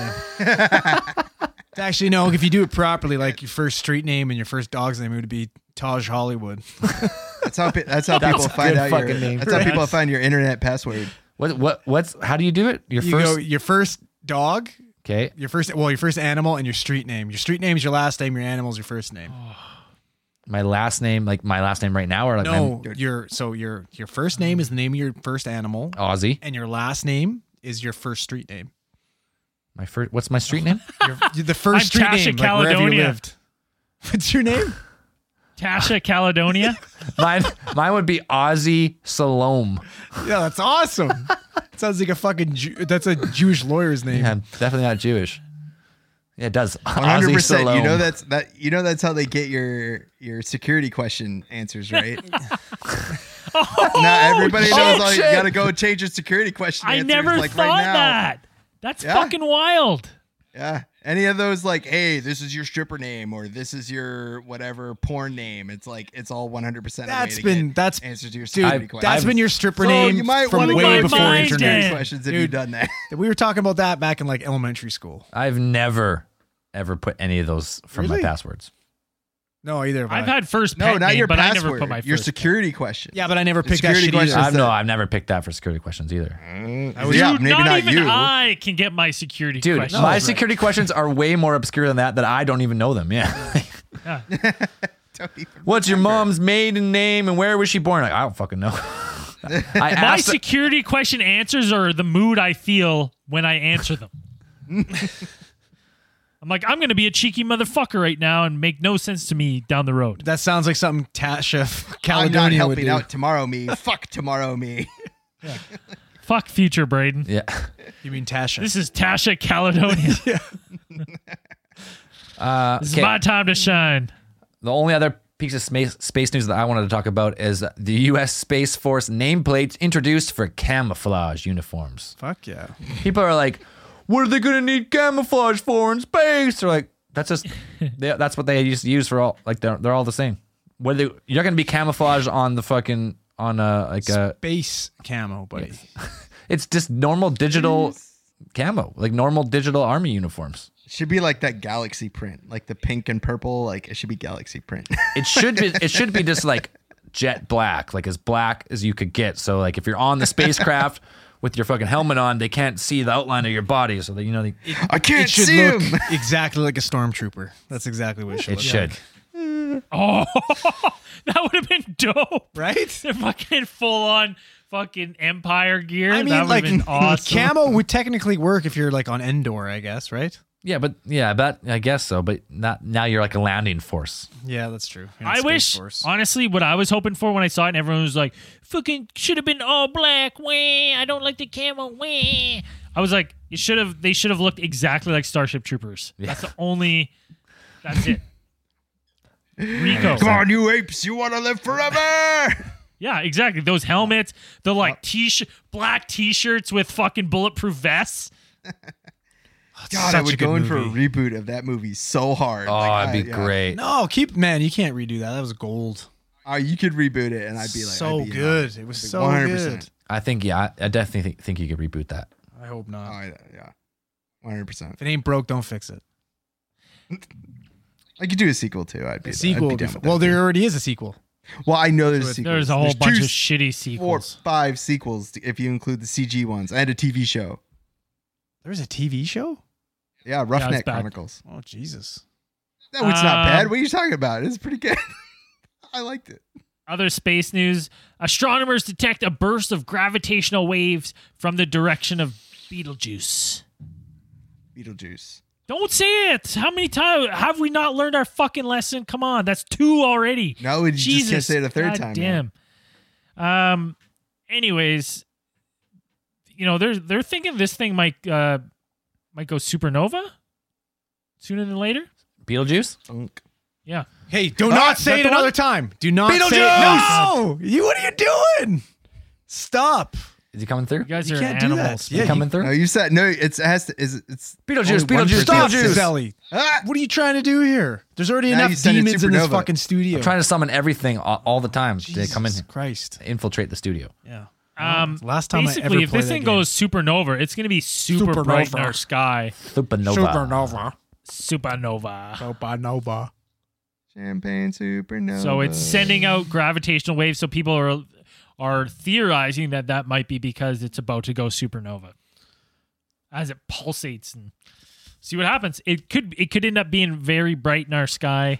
Actually, no. If you do it properly, like your first street name and your first dog's name, it would be Taj Hollywood. That's how people find out fucking name. That's how people find your internet password. What's how do you do it? Your first dog, Okay. your first animal, and your street name. Your street name is your last name. Your animal is your first name. My last name, like my last name right now, or like No, your first name is the name of your first animal, Aussie. and your last name is your first street name. What's my street name? The first I'm street Tasha name, like wherever you Caledonia. lived. What's your name? Tasha Caledonia. mine would be Aussie Salome. Yeah, that's awesome. Sounds like a fucking that's a Jewish lawyer's name. Yeah, definitely not Jewish. Yeah, it does. 100%. Aussie Salome. You know that's how they get your security question answers, right? Now everybody knows you got to go change your security question. I answers, never like thought right now. that. That's Yeah. fucking wild. Yeah. Any of those like, hey, this is your stripper name or this is your whatever porn name. It's like it's all 100%. That's answers to your dude. security question. That's been your stripper So name you might from want to way go before mind internet. it. questions if you've Dude. done that. We were talking about that back in like elementary school. I've never ever put any of those from my Really? passwords. No, either have I've I. had first No, pet not name, your but I password. never put my your first. security question. Yeah, but I never picked that security shit question either. is that- I've never picked that for security questions either. Yeah, Dude, maybe not not even you. I can get my security Dude, questions. my right. security questions are way more obscure than that I don't even know them. Yeah. Yeah. Don't even What's your mom's maiden name and where was she born? Like, I don't fucking know. I My asked security question answers are the mood I feel when I answer them. I'm like, I'm going to be a cheeky motherfucker right now and make no sense to me down the road. That sounds like something Tasha I'm Caledonia not would helping do. out tomorrow me. Fuck tomorrow me. Fuck future Braden. yeah. You mean Tasha? This is Tasha Caledonia. This is Okay. my time to shine. The only other piece of space news that I wanted to talk about is the U.S. Space Force nameplates introduced for camouflage uniforms. Fuck yeah. People are like, what are they going to need camouflage for in space? They're like, that's just, that's what they used to use for all, like, they're all the same. Whether you're not going to be camouflaged on the fucking, on a Base camo, buddy. it's just normal digital camo, like normal digital army uniforms. It should be like that galaxy print, like the pink and purple. Like it should be galaxy print. It should be just like jet black, like as black as you could get. So like if you're on the spacecraft with your fucking helmet on, they can't see the outline of your body. So that, you know, I can't It should see look him. exactly like a stormtrooper. That's exactly what it should it look should. like. Oh, that would have been dope. Right? They're fucking full on fucking Empire gear. I mean, that would like, have been awesome. camo would technically work if you're like on Endor, I guess, right? Yeah, but I guess so. But not now. You're like a landing force. Yeah, that's true. You're in I Space wish, Force. honestly, what I was hoping for when I saw it, and everyone was like, fucking should have been all black. Wah, I don't like the camo. Wah. I was like, they should have looked exactly like Starship Troopers. That's the only, that's it. Rico. Come on, you apes! You want to live forever? Yeah, exactly. Those helmets, the like black t-shirts with fucking bulletproof vests. God, Such I a would good go in for a movie. reboot of that movie so hard. Oh, Like, it'd be great. No, man, you can't redo that. That was gold. You could reboot it, and I'd be like, So I'd be good. in. It was Like, so 100%. good. I think I definitely think you could reboot that. I hope not. Yeah, 100%. If it ain't broke, don't fix it. I could do a sequel too. I'd be A sequel. I'd be would be down fun. with Well, that, there too. already is a sequel. Well, I know there's a sequel. There's a whole bunch of shitty sequels. 4, 5 sequels if you include the CG ones. I had a TV show. There's a TV show? Yeah, it's Roughneck bad. Chronicles. Oh, Jesus. That was not bad. Um, What are you talking about? It's pretty good. I liked it. Other space news: astronomers detect a burst of gravitational waves from the direction of Betelgeuse. Beetlejuice. Don't say it. How many times have we not learned our fucking lesson? Come on, that's 2 already. No, we just can't say it a third God time. Damn. Anyways, you know they're thinking this thing might go supernova sooner than later. Beetlejuice? Unk. Yeah. Hey, do Ah, not is say that it the another one? time. Do not say it. Beetlejuice! No! What are you doing? Stop. Is he coming through? You guys You are can't do that. animals. Yeah, coming through? No, you said no. It has to. It's Beetlejuice, only one Beetlejuice, per Stop, season. Beetlejuice. Zelly. Ah! What are you trying to do here? There's already Now you enough send it demons in this supernova. fucking studio. I'm trying to summon everything all the time. They come in, Jesus Christ. infiltrate the studio. Yeah. Basically, Last time I ever if played this that thing game. goes supernova, it's going to be super bright in Supernova. our sky. Supernova. Supernova. Supernova. Champagne supernova. So it's sending out gravitational waves. So people are theorizing that might be because it's about to go supernova as it pulsates and see what happens. It could end up being very bright in our sky.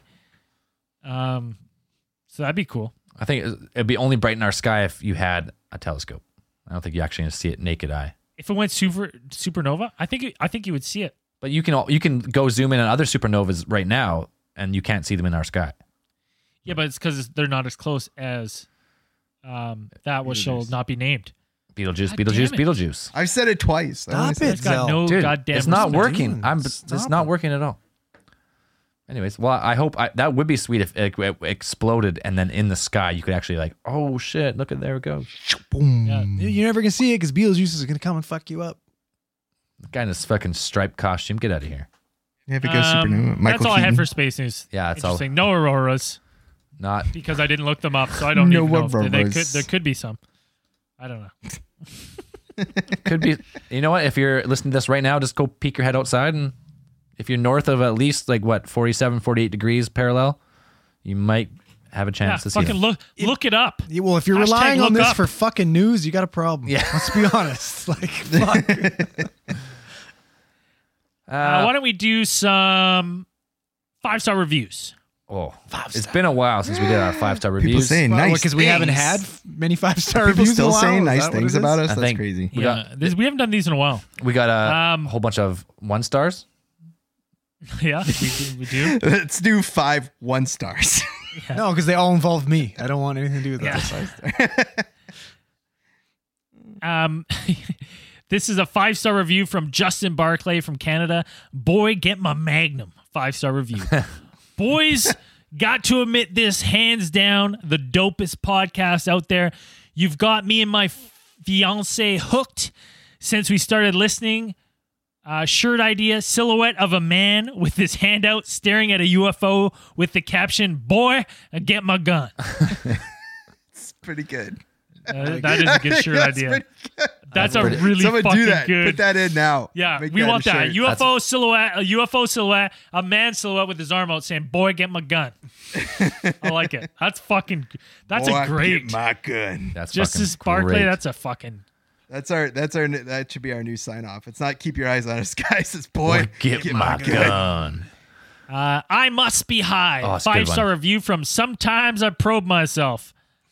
So that'd be cool. I think it'd be only bright in our sky if you had a telescope. I don't think you actually see it naked eye. If it went supernova, I think you would see it. But you can go zoom in on other supernovas right now, and you can't see them in our sky. Yeah, but it's because they're not as close as that which shall not be named. Beetlejuice, God Beetlejuice, damn it. Beetlejuice. I've said it twice. Stop It's it, got Zell. no Dude, goddamn. it's not respect. working. Dude, It's stop not it. working at all. Anyways, well, I hope that would be sweet if it exploded and then in the sky you could actually like, oh shit, look at there it goes. Boom. Yeah. You're never going to see it because Beetlejuice is going to come and fuck you up. The guy in his fucking striped costume, get out of here. You have to go supernova. Michael That's all I had Keaton. for space news. Yeah, that's all. Interesting. No auroras Not because I didn't look them up, so I don't No even know. If auroras. there could be some. I don't know. could be. You know what? If you're listening to this right now, just go peek your head outside, and if you're north of at least like 47, 48 degrees parallel, you might have a Yeah, chance to see fucking them. look it up. Yeah, well, if you're Hashtag relying on look this up. for fucking news, you got a problem. Yeah. Let's be honest. Like, fuck. Why don't we do some 5-star reviews? It's been a while since we did our 5-star People reviews. saying Well, nice because we haven't things. had many 5-star People reviews. still in a while? saying Is nice that what things it about is? us. I That's think- crazy. Yeah, we haven't done these in a while. We got a Um, whole bunch of 1 stars. Yeah, we do. Let's do 5 1-stars. No, because they all involve me. I don't want anything to do with Yeah. that. This is a 5-star review from Justin Barclay from Canada. Boy, get my Magnum. 5-star review. Boys, got to admit this, hands down, the dopest podcast out there. You've got me and my fiance hooked since we started listening. Shirt idea, silhouette of a man with his hand out staring at a UFO with the caption, "Boy, get my gun." It's pretty good. That is a good shirt idea. That's a pretty- really Someone fucking do that. good. Put that in now. Yeah, Make we that want a that. shirt. UFO silhouette, a man silhouette with his arm out saying, "Boy, get my gun." I like it. That's Boy, a great. get my gun. That's Just fucking as Barclay, great. that's a fucking. That should be our new sign off. It's not keep your eyes on us, guys. It's boy, Get my gun. I must be high. Oh, it's a good 5-star one. review from Sometimes I Probe Myself.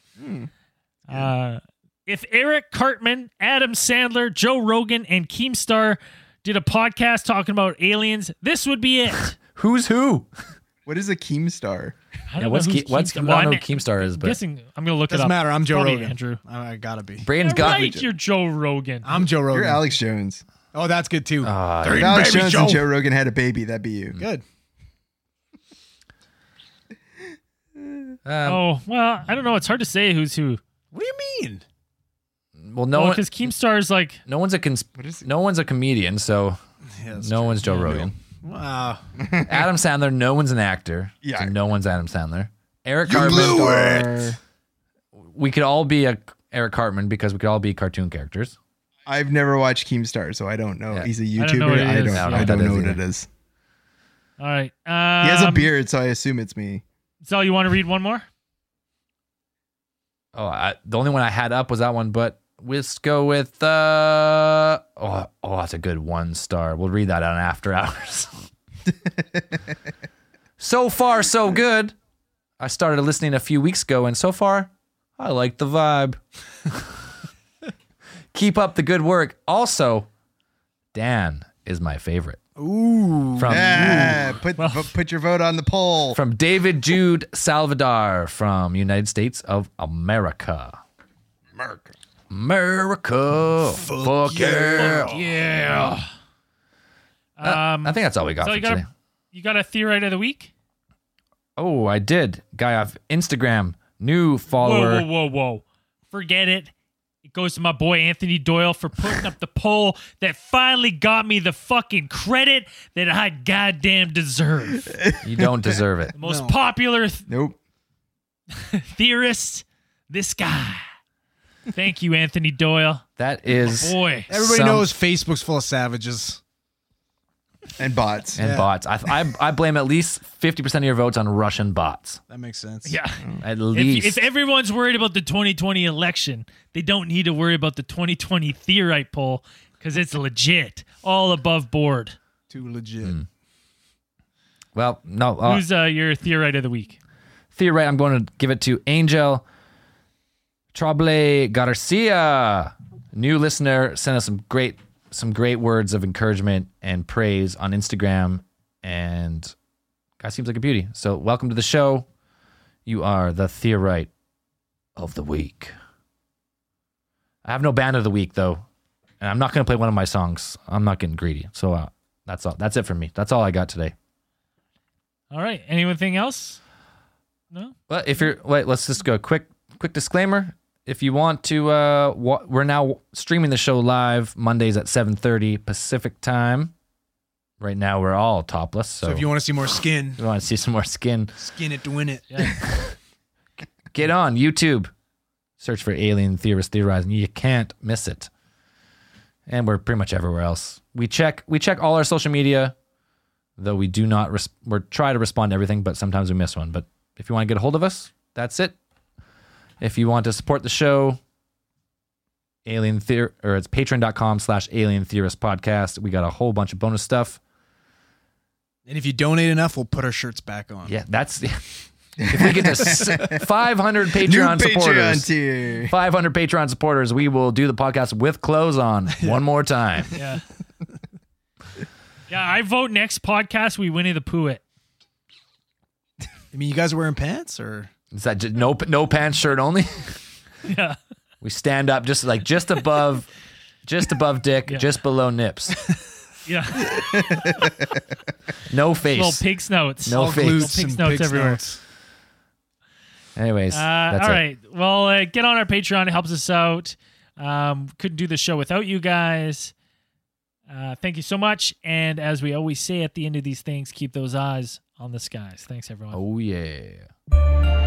If Eric Cartman, Adam Sandler, Joe Rogan, and Keemstar did a podcast talking about aliens, this would be it. Who's who? What is a Keemstar? I Yeah, don't what's know who's I don't Keemstar. know Well, who I'm Keemstar is, but guessing I'm gonna look it Doesn't up. matter. I'm Joe Probably Rogan. Andrew. I gotta be. Braden's got Right, you're Joe Rogan. I'm Joe Rogan. You're Alex Jones. Oh, that's good too. If Alex Baby Jones Joe. and Joe Rogan had a baby, that'd be you. Good. Oh well, I don't know. It's hard to say who's who. What do you mean? well, no one, Because Keemstar is like no one's a no one's a comedian, so Yeah, that's no true. one's Joe Rogan. Wow. Adam Sandler, no one's an actor. Yeah. so no one's Adam Sandler. Eric You blew Cartman. We could all be Eric Cartman because we could all be cartoon characters. I've never watched Keemstar, so I don't know. Yeah. He's a I don't know what YouTuber. it I is. don't, I don't know I what don't that know is what either. it is. all right. He has a beard, so I assume it's me. So you want to read one more? Oh, the only one I had up was that one, but let's go with that's a good 1-star. We'll read that on After Hours. So far, so good. I started listening a few weeks ago, and so far, I like the vibe. Keep up the good work. Also, Dan is my favorite. Ooh. From Yeah, put your vote on the poll. from David Jude Salvador from United States of America. America. Fuck yeah. Yeah. I think that's all we got So for you got today. a theorite of the week? Oh, I did. Guy off Instagram, new follower. Whoa. Forget it. It goes to my boy Anthony Doyle for putting up the poll that finally got me the fucking credit that I goddamn deserve. You don't deserve it. The most No. popular Nope. theorist, this guy. Thank you, Anthony Doyle. That is Boy. Everybody some- knows Facebook's full of savages. And bots. and Yeah. bots. I blame at least 50% of your votes on Russian bots. That makes sense. Yeah. At least. If everyone's worried about the 2020 election, they don't need to worry about the 2020 theorite poll because it's legit, all above board. Too legit. well, no. Who's your theorite of the week? Theorite, I'm going to give it to Angel Trable Garcia. New listener, sent us some great words of encouragement and praise on Instagram, and guy seems like a beauty. So welcome to the show. You are the theorite of the week. I have no band of the week though, and I'm not going to play one of my songs. I'm not getting greedy. So that's all. That's it for me. That's all I got today. All right. Anything else? No? But if you're let's just go quick disclaimer. If you want to, we're now streaming the show live Mondays at 7:30 Pacific time. Right now we're all topless, so, So if you want to see more skin, if you want to see some more skin, skin it to win it. get on YouTube. Search for Alien Theorist Theorizing. You can't miss it. And we're pretty much everywhere else. We check all our social media, though we do not. We try to respond to everything, but sometimes we miss one. But if you want to get a hold of us, that's it. If you want to support the show, it's patreon.com/Alien Theorist Podcast. We got a whole bunch of bonus stuff. And if you donate enough, we'll put our shirts back on. Yeah, that's if we get to 500 New Patreon Patreon supporters. tier. 500 Patreon supporters, we will do the podcast with clothes on one more time. Yeah. Yeah, I vote next podcast we Winnie the Pooh it. I mean, you guys are wearing pants or? Is that just no pants shirt only? Yeah. We stand up just above dick, Yeah. just below nips. Yeah. No face. Little pig snouts. No All face. glutes Pig and snouts pig everywhere. snouts. Anyways, that's all it. right. Well, get on our Patreon. It helps us out. Couldn't do the show without you guys. Thank you so much. And as we always say at the end of these things, keep those eyes on the skies. Thanks, everyone. Oh, yeah.